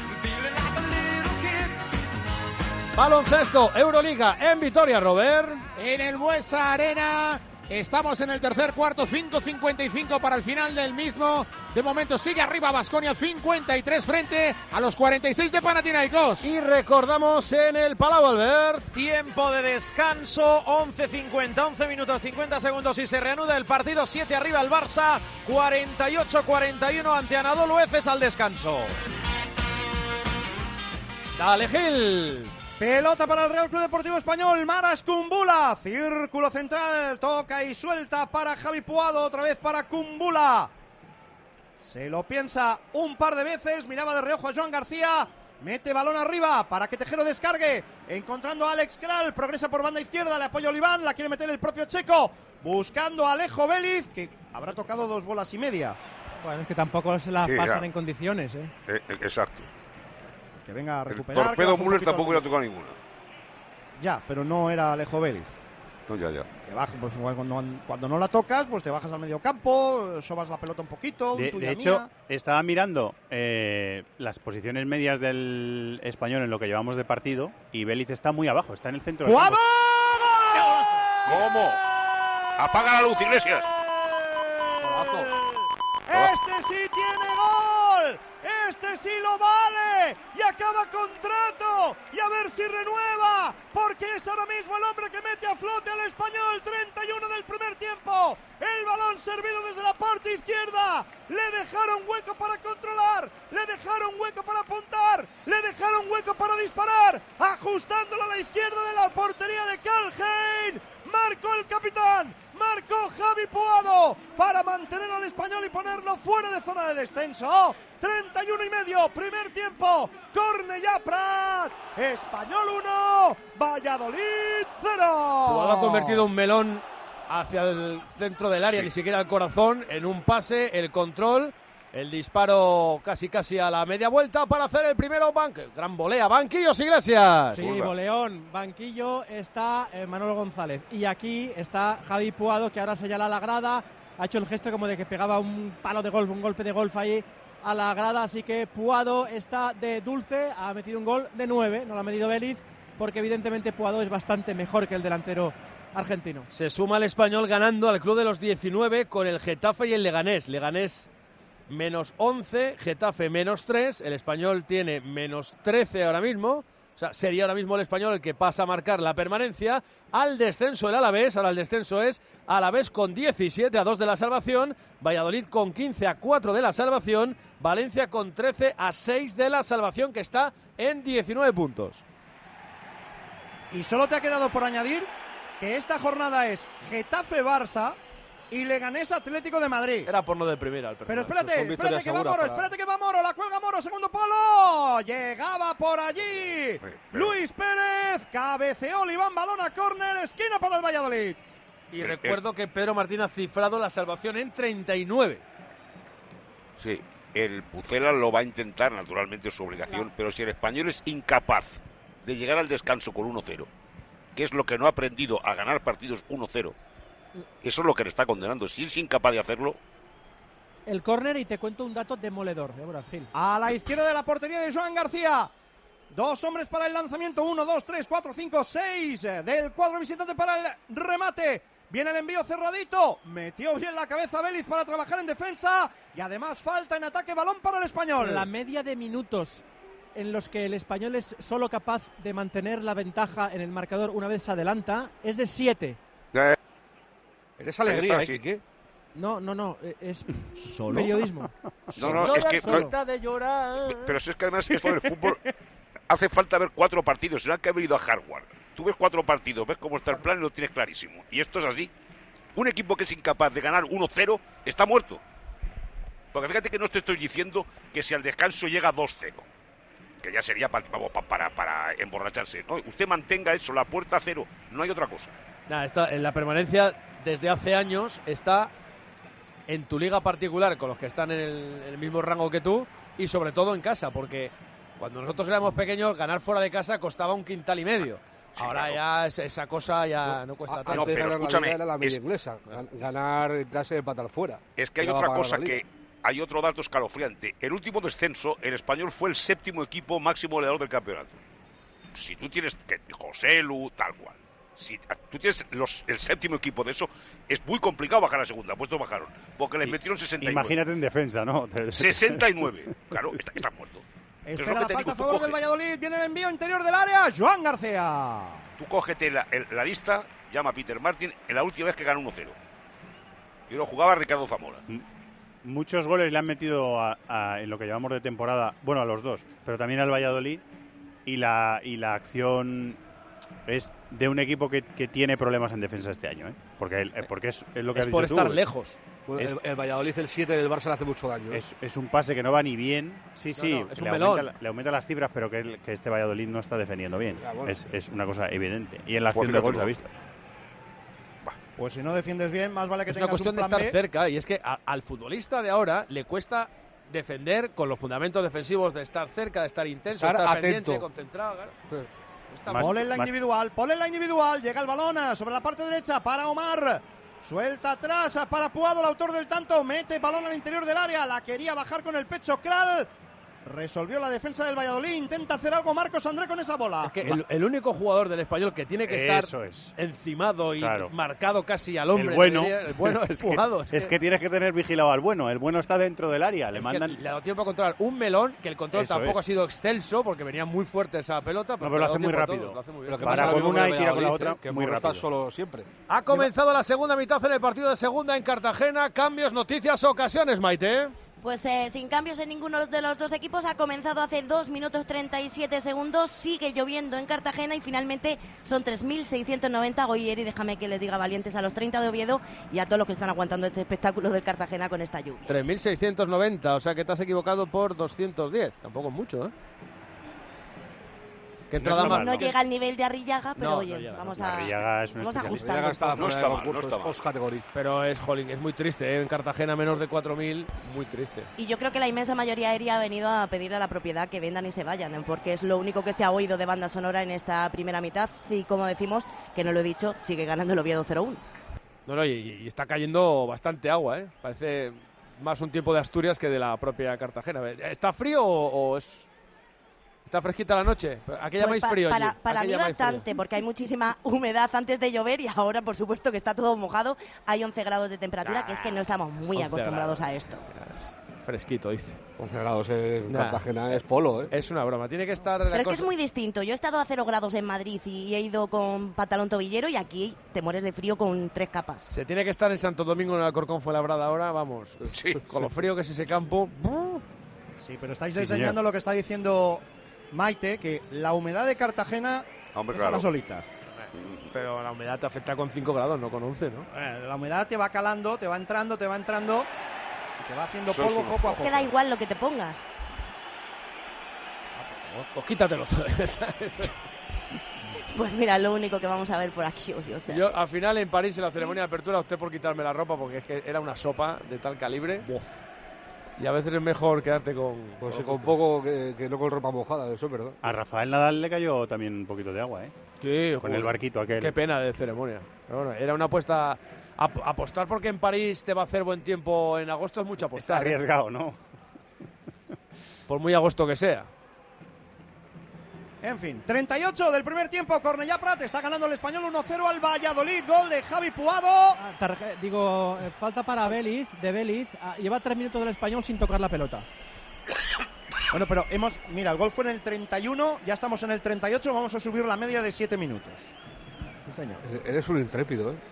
Baloncesto, Euroliga en Vitoria, Robert. En el Buesa Arena estamos en el tercer cuarto, cinco cincuenta y cinco para el final del mismo. De momento sigue arriba Baskonia, cincuenta y tres frente a los cuarenta y seis de Panathinaikos. Y recordamos en el Palau, Albert. Tiempo de descanso, once cincuenta, once minutos cincuenta segundos y se reanuda el partido. siete arriba el Barça, cuarenta y ocho cuarenta y uno ante Anadolu Efes al descanso. Dale, Gil. Pelota para el Real Club Deportivo Español, Maras Kumbula, círculo central, toca y suelta para Javi Puado, otra vez para Kumbula. Se lo piensa un par de veces, miraba de reojo a Joan García, mete balón arriba para que Tejero descargue, encontrando a Alex Kral, progresa por banda izquierda, le apoya Oliván, la quiere meter el propio Checo, buscando a Alejo Vélez, que habrá tocado dos bolas y media. Bueno, es que tampoco se la Sí, pasan ya. en condiciones, ¿eh? Eh, eh, exacto. Pues que venga a El recuperar. torpedo Müller tampoco hubiera tocado ninguna. Ya, pero no era Alejo Vélez. No, ya, ya. Que baja, pues igual cuando, cuando no la tocas, pues te bajas al medio campo, sobas la pelota un poquito. De, tuya de hecho, mía. estaba mirando eh, las posiciones medias del Español en lo que llevamos de partido y Vélez está muy abajo, está en el centro del ¡Jugado! campo. ¿Cómo? ¡Apaga la luz, Iglesias! ¡Este sí tiene gol! ¡Este sí lo vale! ¡Y acaba contrato! ¡Y a ver si renueva! Porque es ahora mismo el hombre que mete a flote al Español. treinta y uno del primer tiempo. El balón servido desde la parte izquierda. Le dejaron hueco para controlar. Le dejaron hueco para apuntar. Le dejaron hueco para disparar. Ajustándolo a la izquierda de la portería de Calheim. Marcó el capitán. Marcó Javi Puado para mantener al Español y ponerlo fuera de zona de descenso. treinta y uno y medio, primer tiempo. Cornellá Prat. Español uno, Valladolid cero. Puado ha convertido un melón hacia el centro del área, Sí. ni siquiera al corazón, en un pase, el control, el disparo casi casi a la media vuelta para hacer el primero. Bank, gran volea, Banquillos, Iglesias. Sí, Boleón, banquillo está eh, Manolo González y aquí está Javi Puado, que ahora señala la grada, ha hecho el gesto como de que pegaba un palo de golf, un golpe de golf ahí a la grada, así que Puado está de dulce, ha metido un gol de nueve, no lo ha medido Vélez, porque evidentemente Puado es bastante mejor que el delantero argentino. Se suma el Español ganando al club de los diecinueve con el Getafe y el Leganés. Leganés menos once, Getafe menos tres, el Español tiene menos trece ahora mismo. O sea, sería ahora mismo el Español el que pasa a marcar la permanencia. Al descenso el Alavés, ahora el descenso es Alavés con diecisiete a dos de la salvación, Valladolid con quince a cuatro de la salvación, Valencia con trece a seis de la salvación, que está en diecinueve puntos. Y solo te ha quedado por añadir que esta jornada es Getafe-Barça y Leganés Atlético de Madrid. Era porno de primera. El Pero espérate, espérate que va Moro, para... espérate que va Moro, la cuelga Moro, segundo palo. Llegaba por allí Luis Pérez, cabeceó Iván, balón a córner, esquina para el Valladolid. Y recuerdo que Pedro Martín ha cifrado la salvación en treinta y nueve. Sí, el Pucela lo va a intentar, naturalmente es su obligación, no. Pero si el Español es incapaz de llegar al descanso con uno cero, que es lo que no ha aprendido a ganar partidos uno cero, eso es lo que le está condenando. Si es incapaz de hacerlo. El córner, y te cuento un dato demoledor. Gil. A la izquierda de la portería de Joan García. Dos hombres para el lanzamiento. Uno, dos, tres, cuatro, cinco, seis. Del cuadro visitante para el remate. Viene el envío cerradito. Metió bien la cabeza Vélez para trabajar en defensa. Y además falta en ataque, balón para el Español. La media de minutos en los que el Español es solo capaz de mantener la ventaja en el marcador una vez se adelanta es de siete. Eh. ¿Eres alegría, eh, Quique? No, no, no, es ¿Solo? periodismo. No, no, es que... de llorar. Pero si es que además esto del fútbol hace falta ver cuatro partidos, no hay que haber ido a Harvard. Tú ves cuatro partidos, ves cómo está el plan y lo tienes clarísimo. Y esto es así. Un equipo que es incapaz de ganar uno cero está muerto. Porque fíjate que no te estoy diciendo que si al descanso llega dos cero, que ya sería para, para, para emborracharse. No, usted mantenga eso, la puerta a cero, no hay otra cosa. Nada, está en la permanencia desde hace años, está en tu liga particular con los que están en el, en el mismo rango que tú, y sobre todo en casa, porque cuando nosotros éramos pequeños ganar fuera de casa costaba un quintal y medio. Sí, Ahora claro. ya es, esa cosa ya no, no cuesta tanto. No, pero escúchame, la era la media inglesa, ganar en clase de empatar fuera. Es que hay otra cosa que hay otro dato escalofriante. El último descenso, el Español fue el séptimo equipo máximo goleador del campeonato. Si tú tienes que José Lu, tal cual. Si tú tienes los, el séptimo equipo de eso, es muy complicado bajar a segunda. Puestos bajaron, porque les metieron sesenta y nueve. Imagínate en defensa, ¿no? sesenta y nueve. Claro, está, está muerto. Espera la falta a favor del Valladolid. Viene el envío interior del área. Joan García. Tú cógete la, el, la lista, llama a Peter Martin, en la última vez que ganó uno cero. Y lo jugaba Ricardo Zamora. Muchos goles le han metido a, a, en lo que llevamos de temporada, bueno, a los dos, pero también al Valladolid. Y la, y la acción es de un equipo que, que tiene problemas en defensa este año, ¿eh? Porque, el, porque es, es lo que es has por dicho estar tú, lejos. Pues es, el, el Valladolid, el siete del Barça, le hace mucho daño, ¿eh? Es, es un pase que no va ni bien. Sí, sí, no, no, es un le, melón. aumenta, le aumenta las cifras, pero que, que este Valladolid no está defendiendo bien. Ya, bueno. es, es una cosa evidente. Y en la acción pues de gol se ha visto. Pues si no defiendes bien, más vale que es tengas una cuestión un de plan estar B. cerca, y es que a, al futbolista de ahora le cuesta defender con los fundamentos defensivos de estar cerca, de estar intenso, estar, estar atento, pendiente, concentrado. Claro. Sí. Pon en la individual, pon en la individual, llega el balón sobre la parte derecha para Omar, suelta atrás para Puado, el autor del tanto, mete balón al interior del área, la quería bajar con el pecho Kral, resolvió la defensa del Valladolid, intenta hacer algo Marcos André con esa bola. Es que el, el único jugador del Español que tiene que estar es. encimado y claro. marcado casi al hombre, el bueno, diría, el bueno es Puado. Es, que, es que tienes que tener vigilado al bueno, el bueno está dentro del área, le mandan... Le ha dado tiempo a controlar un melón, que el control Eso tampoco es. ha sido excelso, porque venía muy fuerte esa pelota. Pero, no, pero lo hace muy rápido. Lo hace muy Pero que para pasa con una y tira con la Valladolid, otra, que muy no rápido. está solo siempre. Ha comenzado la segunda mitad en el partido de segunda en Cartagena. Cambios, noticias, ocasiones, Maite. Pues eh, sin cambios en ninguno de los dos equipos. Ha comenzado hace dos minutos treinta y siete segundos. Sigue lloviendo en Cartagena y finalmente son tres mil seiscientos noventa. Goyeri, déjame que les diga valientes a los treinta de Oviedo y a todos los que están aguantando este espectáculo del Cartagena con esta lluvia. tres mil seiscientos noventa, o sea que te has equivocado por doscientos diez. Tampoco es mucho, ¿eh? Que no, no, mal, no llega al nivel de Arrillaga, pero no, oye, no llega, vamos no. a, Arrillaga es vamos a ajustar. Arrillaga está no está mal, no está mal. Categoría. Pero es, jolín, es muy triste, ¿eh? En Cartagena menos de cuatro mil, muy triste. Y yo creo que la inmensa mayoría aérea ha venido a pedirle a la propiedad que vendan y se vayan, ¿eh? Porque es lo único que se ha oído de banda sonora en esta primera mitad y como decimos, que no lo he dicho, sigue ganando el Oviedo cero uno. No, no, y, y está cayendo bastante agua, ¿eh? Parece más un tiempo de Asturias que de la propia Cartagena. ¿Está frío o, o es...? ¿Está fresquita la noche? ¿A qué llamáis Pues pa- frío allí? Para, para ¿A qué mí llamáis bastante, frío? porque hay muchísima humedad antes de llover y ahora, por supuesto, que está todo mojado. Hay once grados de temperatura, Ah, que es que no estamos muy once acostumbrados grados. a esto. Fresquito, dice. once grados en Nah. Cartagena es polo, ¿eh? Es una broma, tiene que estar... la Pero es que cosa- es muy distinto. Yo he estado a cero grados en Madrid y he ido con pantalón tobillero y aquí te mueres de frío con tres capas. Se tiene que estar en Santo Domingo, en el Alcorcón Fuenlabrada ahora, vamos. Con lo frío que es ese campo. Sí, pero estáis Sí, enseñando señor. lo que está diciendo Maite, que la humedad de Cartagena Hombre, es claro. la solita. Pero la humedad te afecta con cinco grados, no con once, ¿no? Eh, La humedad te va calando, te va entrando, te va entrando y te va haciendo Sois polvo unos poco a Es poco. que da igual lo que te pongas. Pues quítatelo. Pues mira, lo único que vamos a ver por aquí hoy. O sea, Yo, al final, en París, en la ceremonia de apertura, opté por quitarme la ropa porque es que era una sopa de tal calibre. Y a veces es mejor quedarte con... Pues con con poco que, que no con ropa mojada, eso es verdad. A Rafael Nadal le cayó también un poquito de agua, ¿eh? Sí, Con joder, el barquito aquel. Qué pena de ceremonia. Pero bueno, era una apuesta... ap- apostar porque en París te va a hacer buen tiempo en agosto es mucho apostar. Está arriesgado, ¿no? Por muy agosto que sea. En fin, treinta y ocho del primer tiempo, Cornellá Prat está ganando el Español uno cero al Valladolid, gol de Javi Puado. Tarje- digo, eh, falta para Vélez, de Vélez. Ah, lleva tres minutos del Español sin tocar la pelota. Bueno, pero hemos, mira, el gol fue en el treinta y uno, ya estamos en el treinta y ocho, vamos a subir la media de siete minutos. Sí, señor. Eres un intrépido, ¿eh?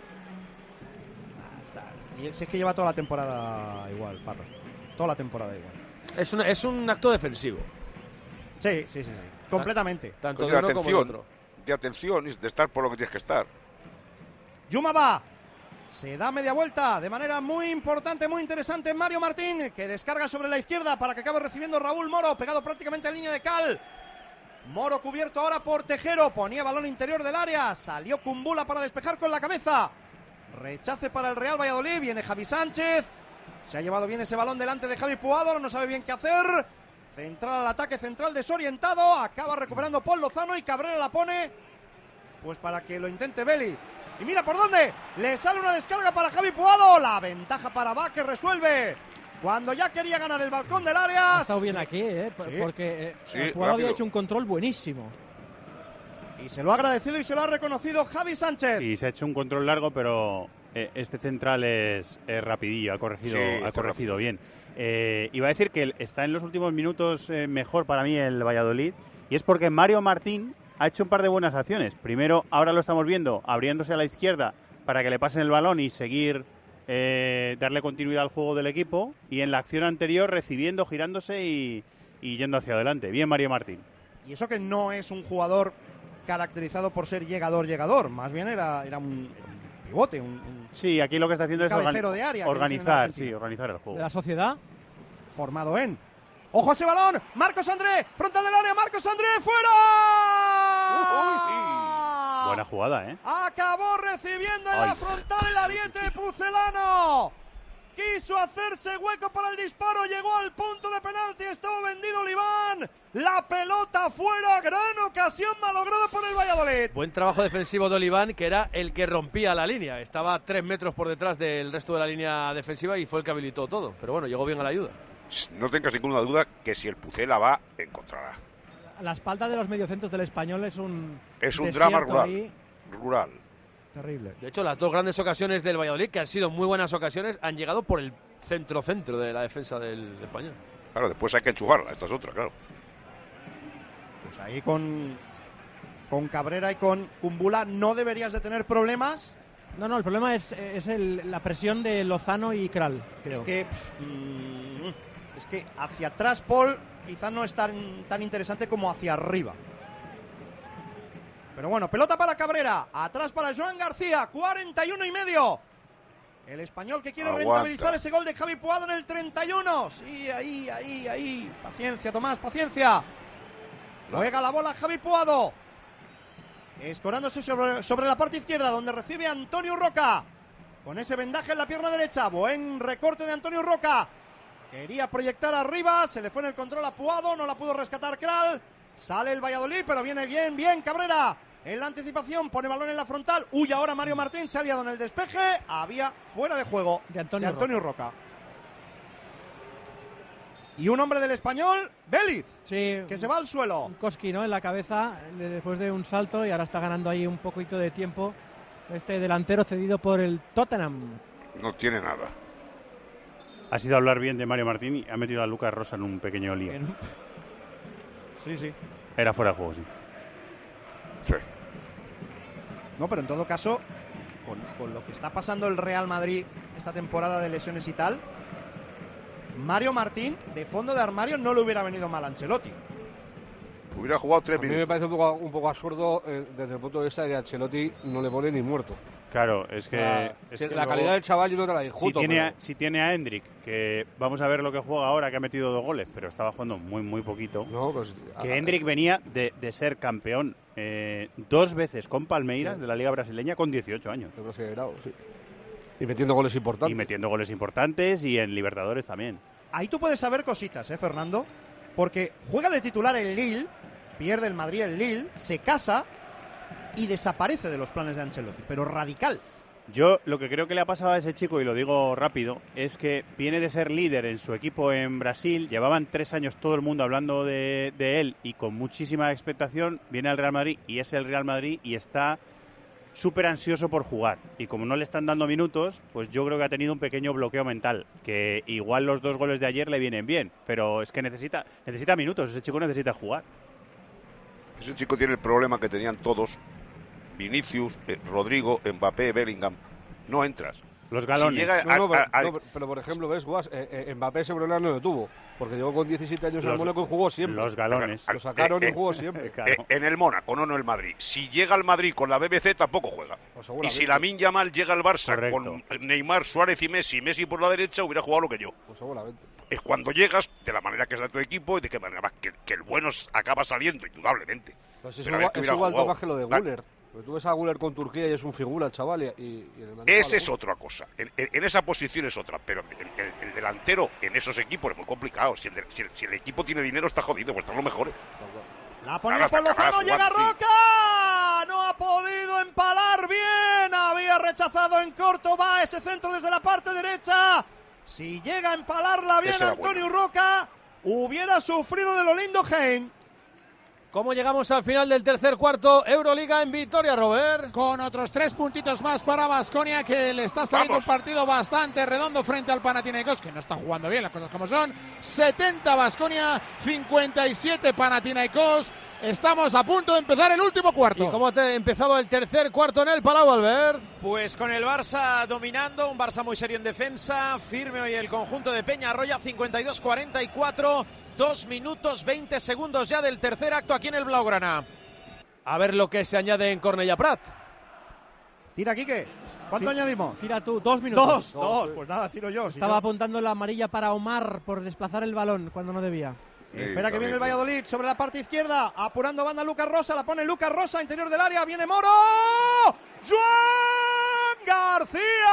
Y si es que lleva toda la temporada igual, Parra. Toda la temporada igual. Es un, es un acto defensivo. Sí, sí, sí, sí. Completamente. Tanto Pues de de uno como de atención, otro. de atención y de estar por lo que tienes que estar. Yuma va. Se da media vuelta de manera muy importante, muy interesante. Mario Martín, que descarga sobre la izquierda para que acabe recibiendo Raúl Moro, pegado prácticamente en línea de cal. Moro cubierto ahora por Tejero, ponía balón interior del área, salió Kumbula para despejar con la cabeza. Rechace para el Real Valladolid, viene Javi Sánchez. Se ha llevado bien ese balón delante de Javi Puado, no sabe bien qué hacer. Central al ataque, central desorientado, acaba recuperando Paul Lozano y Cabrera la pone pues para que lo intente Vélez. Y mira por dónde, le sale una descarga para Javi Puado, la ventaja para Bach que resuelve cuando ya quería ganar el balcón del área. Ha estado bien aquí, ¿eh? Por- Sí. Porque eh, Sí, el jugador había rápido. hecho un control buenísimo. Y se lo ha agradecido y se lo ha reconocido Javi Sánchez. Y se ha hecho un control largo, pero eh, este central es, es rapidillo, ha corregido, Sí, ha está corregido bien. Eh, iba a decir que el- está en los últimos minutos eh, mejor para mí el Valladolid, y es porque Mario Martín ha hecho un par de buenas acciones. Primero, ahora lo estamos viendo, abriéndose a la izquierda para que le pasen el balón y seguir, eh, darle continuidad al juego del equipo, y en la acción anterior recibiendo, girándose y, y yendo hacia adelante. Bien Mario Martín. Y eso que no es un jugador caracterizado por ser llegador, llegador. Más bien era, era un, era un pivote, un, un Sí, aquí lo que está haciendo es organi- cabecero de área, que dicen en organizar, Argentina. sí, organizar el juego. ¿De la sociedad? formado en. ¡Ojo a ese balón! ¡Marcos André! ¡Frontal del área! ¡Marcos André! ¡Fuera! Buena jugada, ¿eh? Acabó recibiendo en Ay. la frontal el ariete Pucelano. Quiso hacerse hueco para el disparo, llegó al punto de penalti, estaba vendido Oliván. La pelota fuera, gran ocasión malograda por el Valladolid. Buen trabajo defensivo de Oliván, que era el que rompía la línea. Estaba tres metros por detrás del resto de la línea defensiva y fue el que habilitó todo. Pero bueno, llegó bien a la ayuda. No tengas ninguna duda que si el Pucela va, encontrará. La espalda de los mediocentros del Español es un Es un desierto drama rural. ahí Rural. terrible. De hecho, las dos grandes ocasiones del Valladolid, que han sido muy buenas ocasiones, han llegado por el centro-centro de la defensa del del Español. Claro, después hay que enchufarla, esta es otra, claro. Pues ahí con, con Cabrera y con Kumbula no deberías de tener problemas. No, no, el problema es, es el- la presión de Lozano y Kral, creo. Es que, pff, mm, es que hacia atrás, Paul, quizás no es tan, tan interesante como hacia arriba. Pero bueno, pelota para Cabrera, atrás para Joan García, cuarenta y uno y medio. El español que quiere Aguanta. rentabilizar ese gol de Javi Puado en el treinta y uno. Sí, ahí, ahí, ahí. Paciencia, Tomás, paciencia. Juega la bola Javi Puado. Escorándose sobre, sobre la parte izquierda, donde recibe Antonio Roca. Con ese vendaje en la pierna derecha. Buen recorte de Antonio Roca. Quería proyectar arriba, se le fue en el control a Puado, no la pudo rescatar Kral. Sale el Valladolid, pero viene bien, bien Cabrera. En la anticipación, pone balón en la frontal. Huye ahora Mario Martín, se ha liado en el despeje. Había fuera de juego de Antonio, Roca. Y un hombre del Español, Vélez, sí, que se va al suelo. Un Koski, ¿no?, en la cabeza después de un salto y ahora está ganando ahí un poquito de tiempo este delantero cedido por el Tottenham. No tiene nada. Ha sido hablar bien de Mario Martín y ha metido a Lucas Rosa en un pequeño lío. Sí, sí. Era fuera de juego, sí. Sí. No, pero en todo caso, con, con lo que está pasando el Real Madrid esta temporada de lesiones y tal, Mario Martín, de fondo de armario, no le hubiera venido mal a Ancelotti. Hubiera jugado tres A mí minutos. me parece un poco, un poco absurdo eh, desde el punto de vista de que Ancelotti no le pone ni muerto. Claro, es que, La, es que que la luego, calidad del chaval yo no te la discuto. Si tiene, pero... a, si tiene a Hendrik, que vamos a ver lo que juega ahora, que ha metido dos goles, pero estaba jugando muy, muy poquito. No, pues, que a, Hendrik venía de, de ser campeón eh, dos veces con Palmeiras sí. de la Liga Brasileña con dieciocho años. Sí. Y metiendo goles importantes. Y metiendo goles importantes y en Libertadores también. Ahí tú puedes saber cositas, ¿eh, Fernando? Porque juega de titular el Lille, pierde el Madrid el Lille, se casa y desaparece de los planes de Ancelotti, pero radical. Yo lo que creo que le ha pasado a ese chico, y lo digo rápido, es que viene de ser líder en su equipo en Brasil, llevaban tres años todo el mundo hablando de, de él y con muchísima expectación, viene al Real Madrid y es el Real Madrid y está súper ansioso por jugar. Y como no le están dando minutos, pues yo creo que ha tenido un pequeño bloqueo mental, que igual los dos goles de ayer le vienen bien, pero es que necesita, necesita minutos, ese chico necesita jugar. Ese chico tiene el problema que tenían todos. Vinicius, eh, Rodrigo, Mbappé, Bellingham. No entras. Los galones. Si llega no, no, a, pero, a, a, no, pero por ejemplo, ves, Guas, eh, eh, Mbappé ese problema no lo tuvo. Porque llegó con diecisiete años en el Mónaco y jugó siempre. Los galones. Lo sacaron eh, y jugó siempre. eh, en el Mónaco, no, no el Madrid. Si llega al Madrid con la B B C, tampoco juega. Pues y si Lamine Yamal llega al Barça Correcto. con Neymar, Suárez y Messi, Messi por la derecha, hubiera jugado lo que yo. Pues seguramente. Es cuando llegas, de la manera que es de tu equipo y de qué manera vas, que, que el bueno acaba saliendo, indudablemente. Pues es Pero igual, que es hubiera igual jugado. más que lo de Güler. Porque tú ves a Güler con Turquía y es un figura, el chaval. Y, y el Madrid Esa es vale, otra cosa. En, en, en esa posición es otra. Pero el, el, el delantero en esos equipos es muy complicado. Si el, de, si, el, si el equipo tiene dinero, está jodido, pues están los mejores. La ponía por Lozano, llega Roca. No ha podido empalar bien. Había rechazado en corto. Va ese centro desde la parte derecha. Si llega a empalarla bien Antonio bueno. Roca, hubiera sufrido de lo lindo Hein. ¿Cómo llegamos al final del tercer cuarto? Euroliga en Vitoria, Robert. Con otros tres puntitos más para Baskonia, que le está saliendo Vamos. un partido bastante redondo frente al Panathinaikos, que no está jugando bien, las cosas como son. setenta Baskonia, cincuenta y siete Panathinaikos. Estamos a punto de empezar el último cuarto. ¿Y cómo te ha empezado el tercer cuarto en el Palau, Albert? Pues con el Barça dominando, un Barça muy serio en defensa, firme hoy el conjunto de Peñarroya, cincuenta y dos cuarenta y cuatro. Dos minutos veinte segundos ya del tercer acto aquí en el Blaugrana. A ver lo que se añade en Cornellà Prat. Tira, Quique. ¿Cuánto Tira, añadimos? Tira tú, dos minutos. Dos, dos. Pues nada, tiro yo. Si Estaba yo... apuntando la amarilla para Omar por desplazar el balón cuando no debía. Sí, Espera que viene el Valladolid sobre la parte izquierda. Apurando banda Lucas Rosa. La pone Lucas Rosa, interior del área. Viene Moro. ¡Joan García!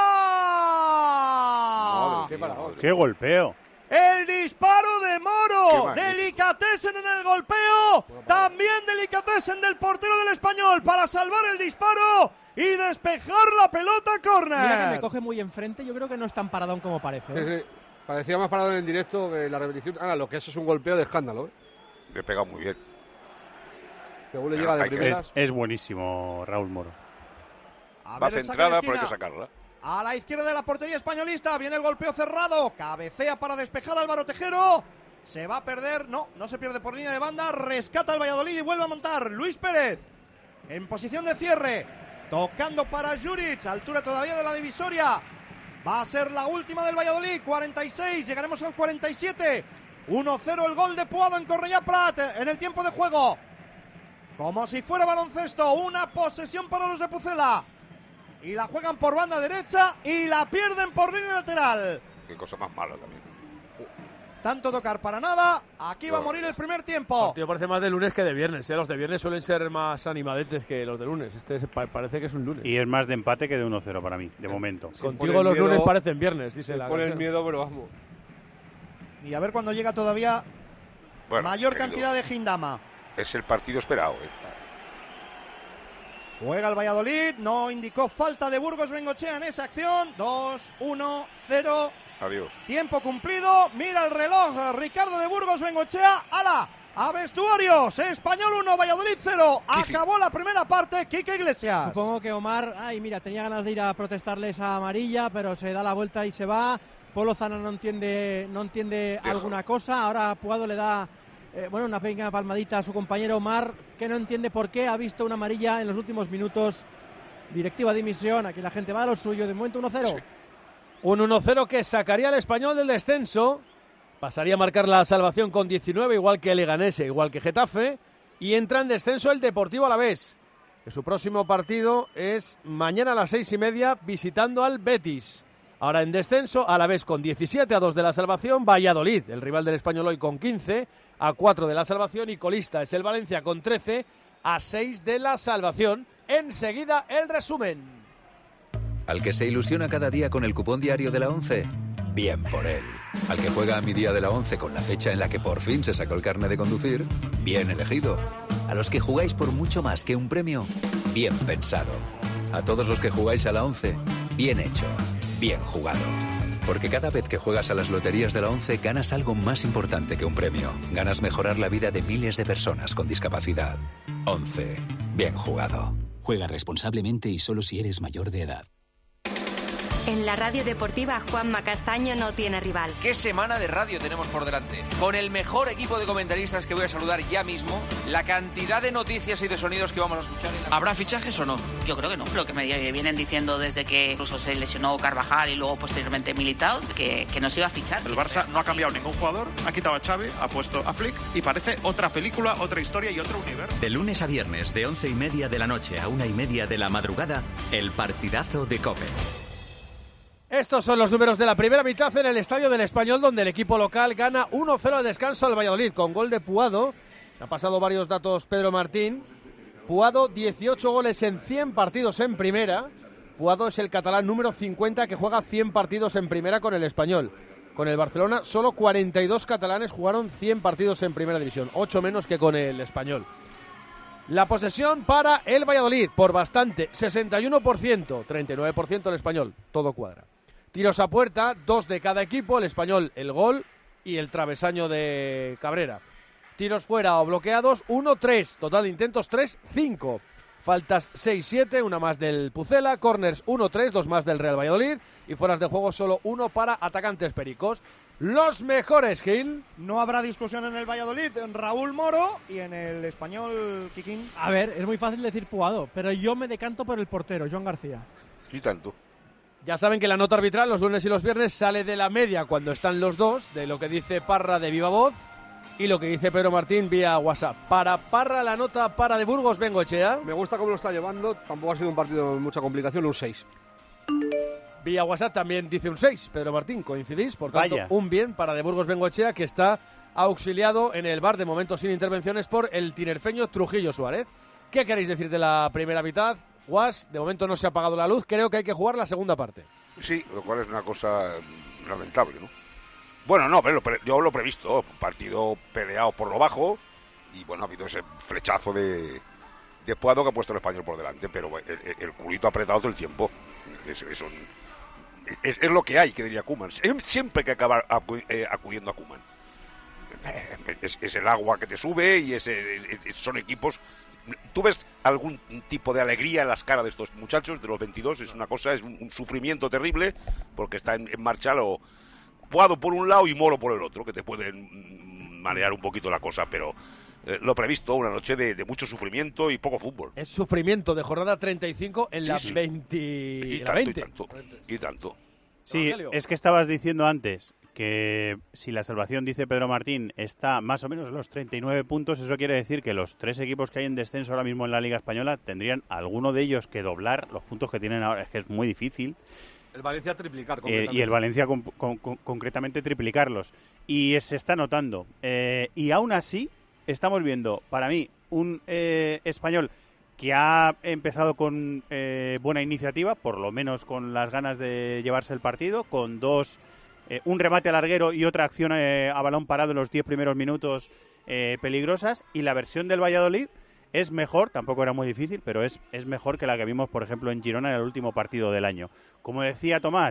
Madre, qué parador. ¡Qué golpeo! El disparo de Moro. Delicatessen en el golpeo. También delicatessen del portero del Español para salvar el disparo y despejar la pelota córner. Mira que me coge muy enfrente. Yo creo que no es tan paradón como parece. ¿eh? Sí, sí. Parecía más parado en directo que la repetición. Ahora, lo que es es un golpeo de escándalo. ¿eh? Le pega muy bien. Según le llega de primeras. Es, es buenísimo Raúl Moro. A Va ver, centrada, pero hay que sacarla. A la izquierda de la portería españolista viene el golpeo cerrado. Cabecea para despejar Álvaro Tejero. Se va a perder. No, no se pierde por línea de banda. Rescata el Valladolid y vuelve a montar Luis Pérez. En posición de cierre. Tocando para Juric. Altura todavía de la divisoria. Va a ser la última del Valladolid. cuarenta y seis. Llegaremos al cuarenta y siete. uno cero el gol de Puado en Cornellà Prat en el tiempo de juego. Como si fuera baloncesto. Una posesión para los de Pucela. Y la juegan por banda derecha y la pierden por línea lateral. Qué cosa más mala también. Tanto tocar para nada. Aquí va a morir el primer tiempo. El tío parece más de lunes que de viernes. ¿eh? Los de viernes suelen ser más animadetes que los de lunes. Este parece que es un lunes. Y es más de empate que de uno cero para mí, de momento. Contigo los miedo, lunes parecen viernes, dice la Pone el miedo, pero vamos. Y a ver cuando llega todavía bueno, mayor querido, cantidad de Gindama. Es el partido esperado. ¿eh? Juega el Valladolid, no indicó falta de Burgos Bengochea en esa acción. dos uno cero Adiós. Tiempo cumplido, mira el reloj, Ricardo de Burgos Bengoechea, ¡ala! A vestuarios, Español uno, Valladolid cero. Acabó la primera parte, Quique Iglesias. Supongo que Omar, ay mira, tenía ganas de ir a protestarle esa amarilla, pero se da la vuelta y se va. Polo Zana no entiende, no entiende alguna cosa. Ahora Puado le da eh, bueno, una pequeña palmadita a su compañero Omar, que no entiende por qué ha visto una amarilla en los últimos minutos. Directiva de dimisión, aquí la gente va a lo suyo. De momento uno cero. Sí. Un uno cero que sacaría al Español del descenso. Pasaría a marcar la salvación con diecinueve, igual que Leganés, igual que Getafe. Y entra en descenso el Deportivo Alavés, que su próximo partido es mañana a las seis y media visitando al Betis. Ahora en descenso, Alavés con diecisiete, a dos de la salvación. Valladolid, el rival del Español hoy, con quince, a cuatro de la salvación. Y colista es el Valencia con trece, a seis de la salvación. Enseguida el resumen. Al que se ilusiona cada día con el cupón diario de la ONCE, bien por él. Al que juega a mi día de la ONCE con la fecha en la que por fin se sacó el carnet de conducir, bien elegido. A los que jugáis por mucho más que un premio, bien pensado. A todos los que jugáis a la ONCE, bien hecho, bien jugado. Porque cada vez que juegas a las loterías de la ONCE ganas algo más importante que un premio. Ganas mejorar la vida de miles de personas con discapacidad. ONCE, bien jugado. Juega responsablemente y solo si eres mayor de edad. En la radio deportiva, Juanma Castaño no tiene rival. ¿Qué semana de radio tenemos por delante? Con el mejor equipo de comentaristas que voy a saludar ya mismo, la cantidad de noticias y de sonidos que vamos a escuchar. La... ¿Habrá fichajes o no? Yo creo que no. Lo que me vienen diciendo desde que incluso se lesionó Carvajal y luego posteriormente Militao, que, que no se iba a fichar. El Barça no ha cambiado ningún jugador, ha quitado a Xavi, ha puesto a Flick y parece otra película, otra historia y otro universo. De lunes a viernes, de once y media de la noche a una y media de la madrugada, el partidazo de COPE. Estos son los números de la primera mitad en el Estadio del Español, donde el equipo local gana uno cero al descanso al Valladolid, con gol de Puado. Ha pasado varios datos Pedro Martín. Puado, dieciocho goles en cien partidos en primera. Puado es el catalán número cincuenta que juega cien partidos en primera con el Español. Con el Barcelona, solo cuarenta y dos catalanes jugaron cien partidos en primera división, ocho menos que con el Español. La posesión para el Valladolid, por bastante, sesenta y uno por ciento, treinta y nueve por ciento el Español, todo cuadra. Tiros a puerta, dos de cada equipo, el Español el gol y el travesaño de Cabrera. Tiros fuera o bloqueados, uno tres, total de intentos tres cinco. Faltas seis siete, una más del Pucela, corners uno tres, dos más del Real Valladolid y fueras de juego solo uno para atacantes pericos. Los mejores, Gil. No habrá discusión en el Valladolid, en Raúl Moro y en el Español, Kikín. A ver, es muy fácil decir Puado, pero yo me decanto por el portero, Joan García. Y tanto. Ya saben que la nota arbitral los lunes y los viernes sale de la media cuando están los dos, de lo que dice Parra de viva voz y lo que dice Pedro Martín vía WhatsApp. Para Parra, la nota para de Burgos Bengoechea. Me gusta cómo lo está llevando, tampoco ha sido un partido de mucha complicación, un seis. Vía WhatsApp también dice un seis, Pedro Martín, coincidís, por tanto, Vaya. Un bien para de Burgos Bengoechea, que está auxiliado en el bar de momento sin intervenciones por el tinerfeño Trujillo Suárez. ¿Qué queréis decir de la primera mitad? Guas, de momento no se ha apagado la luz, creo que hay que jugar la segunda parte. Sí, lo cual es una cosa lamentable, ¿no? Bueno, no, pero lo pre- yo lo previsto, un partido peleado por lo bajo y bueno, ha habido ese flechazo de, de Puado que ha puesto el Español por delante, pero el, el, el culito apretado todo el tiempo. Es, es, un, es, es lo que hay, que diría Koeman. Siempre hay que acabar acu- eh, acudiendo a Koeman. Es, es el agua que te sube y es, es, son equipos. ¿Tú ves algún tipo de alegría en las caras de estos muchachos, de los veintidós? Es una cosa, es un, un sufrimiento terrible, porque está en, en marcha lo Puado por un lado y Moro por el otro, que te pueden marear un poquito la cosa, pero eh, lo previsto, una noche de, de mucho sufrimiento y poco fútbol. Es sufrimiento de jornada treinta y cinco en Sí, la sí. veinte. Y la tanto, veinte. y tanto, y tanto. Sí, Evangelio. es que estabas diciendo antes que si la salvación, dice Pedro Martín, está más o menos en los treinta y nueve puntos, eso quiere decir que los tres equipos que hay en descenso ahora mismo en la Liga Española tendrían alguno de ellos que doblar los puntos que tienen ahora. Es que es muy difícil. El Valencia triplicar. Eh, y el Valencia con, con, con, concretamente triplicarlos. Y se está notando. Eh, y aún así, estamos viendo, para mí, un eh, Español que ha empezado con eh, buena iniciativa, por lo menos con las ganas de llevarse el partido, con dos, eh, un remate al larguero y otra acción eh, a balón parado en los diez primeros minutos eh, peligrosas, y la versión del Valladolid es mejor, tampoco era muy difícil, pero es, es mejor que la que vimos, por ejemplo, en Girona en el último partido del año. Como decía Tomás,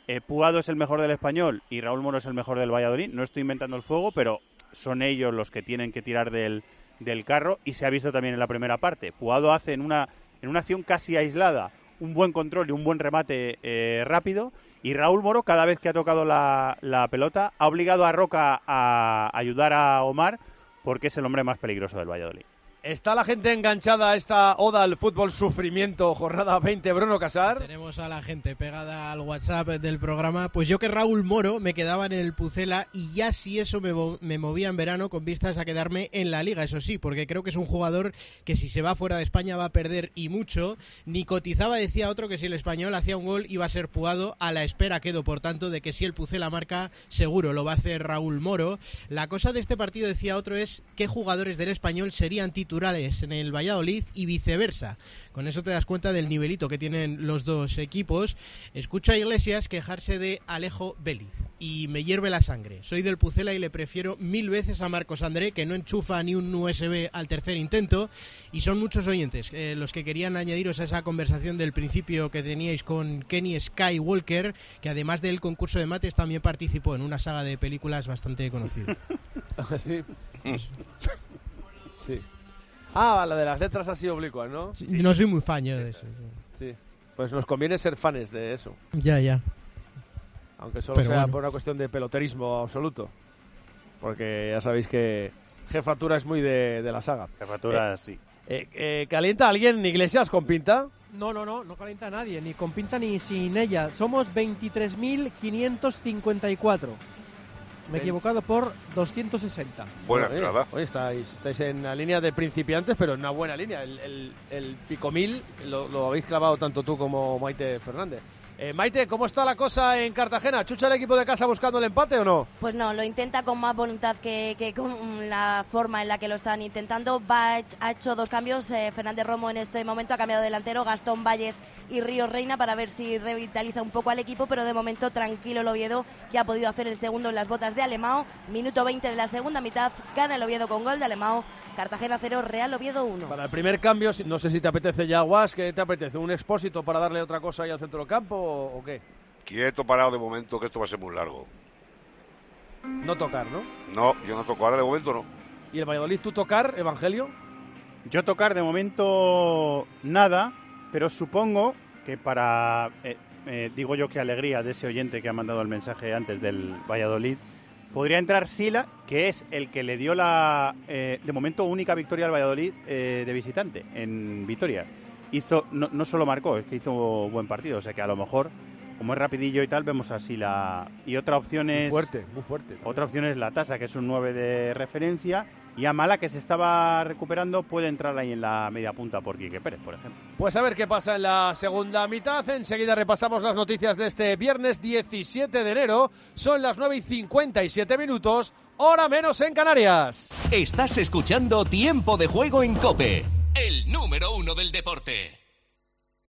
eh, Puado es el mejor del Español y Raúl Moro es el mejor del Valladolid. No estoy inventando el fuego, pero son ellos los que tienen que tirar del, del carro, y se ha visto también en la primera parte. Puado hace en una, en una acción casi aislada un buen control y un buen remate eh, rápido, y Raúl Moro, cada vez que ha tocado la, la pelota, ha obligado a Roca a ayudar a Omar, porque es el hombre más peligroso del Valladolid. ¿Está la gente enganchada a esta oda al fútbol sufrimiento, jornada veinte, Bruno Casar? Tenemos a la gente pegada al WhatsApp del programa. Pues yo que Raúl Moro me quedaba en el Pucela, y ya si eso me, me movía en verano con vistas a quedarme en la Liga, eso sí, porque creo que es un jugador que si se va fuera de España va a perder y mucho. Ni cotizaba, decía otro, que si el Español hacía un gol iba a ser Puado. A la espera quedo, por tanto, de que si el Pucela marca, seguro lo va a hacer Raúl Moro. La cosa de este partido, decía otro, es qué jugadores del Español serían titulares en el Valladolid y viceversa. Con eso te das cuenta del nivelito que tienen los dos equipos. Escucho a Iglesias quejarse de Alejo Vélez y me hierve la sangre. Soy del Pucela y le prefiero mil veces a Marcos André, que no enchufa ni un U S B al tercer intento, y son muchos oyentes eh, los que querían añadiros a esa conversación del principio que teníais con Kenny Skywalker, que además del concurso de mates también participó en una saga de películas bastante conocida. Sí. Sí. Ah, la de las letras así oblicuas, ¿no? Sí, no soy muy fan yo de eso. Sí, pues nos conviene ser fans de eso. Ya, ya. Aunque solo Pero sea bueno. por una cuestión de peloterismo absoluto. Porque ya sabéis que Jefatura es muy de, de la saga. Jefatura, Eh, sí. Eh, eh, ¿Calienta alguien Iglesias con pinta? No, no, no, no calienta a nadie, ni con pinta ni sin ella. Somos veintitrés mil quinientos cincuenta y cuatro. Me he equivocado por doscientos sesenta. Buena Bueno, entrada. eh, hoy estáis, estáis en la línea de principiantes, pero en una buena línea. El, el, el pico mil lo, lo habéis clavado tanto tú como Maite Fernández. Eh, Maite, ¿cómo está la cosa en Cartagena? ¿Chucha el equipo de casa buscando el empate o no? Pues no, lo intenta con más voluntad que, que con la forma en la que lo están intentando. Va, ha hecho dos cambios. Eh, Fernández Romo en este momento ha cambiado delantero, Gastón Valles y Ríos Reina, para ver si revitaliza un poco al equipo, pero de momento tranquilo el Oviedo, que ha podido hacer el segundo en las botas de Alemão. Minuto veinte de la segunda mitad, gana el Oviedo con gol de Alemão. Cartagena cero, Real Oviedo uno. Para el primer cambio, si- no sé si te apetece ya Guas, ¿qué te apetece? ¿Un Expósito para darle otra cosa ahí al centro del campo o, o qué? Quieto, parado de momento, que esto va a ser muy largo. No tocar, ¿no? No, yo no toco ahora de momento, no. ¿Y el Valladolid tú tocar, Evangelio? Yo tocar de momento nada, pero supongo que para, eh, eh, digo yo que alegría de ese oyente que ha mandado el mensaje antes del Valladolid, podría entrar Sila, que es el que le dio la, eh, de momento, única victoria al Valladolid eh, de visitante en Vitoria. Hizo, no, no solo marcó, es que hizo buen partido, o sea que a lo mejor, como es rapidillo y tal, vemos a Sila. Y otra opción es... Muy fuerte, muy fuerte. Otra opción es la Tasa, que es un nueve de referencia, y Amala, que se estaba recuperando, puede entrar ahí en la media punta por Quique Pérez, por ejemplo. Pues a ver qué pasa en la segunda mitad. Enseguida repasamos las noticias de este viernes diecisiete de enero. Son las nueve y cincuenta y siete minutos, hora menos en Canarias. Estás escuchando Tiempo de Juego en COPE, el número uno del deporte.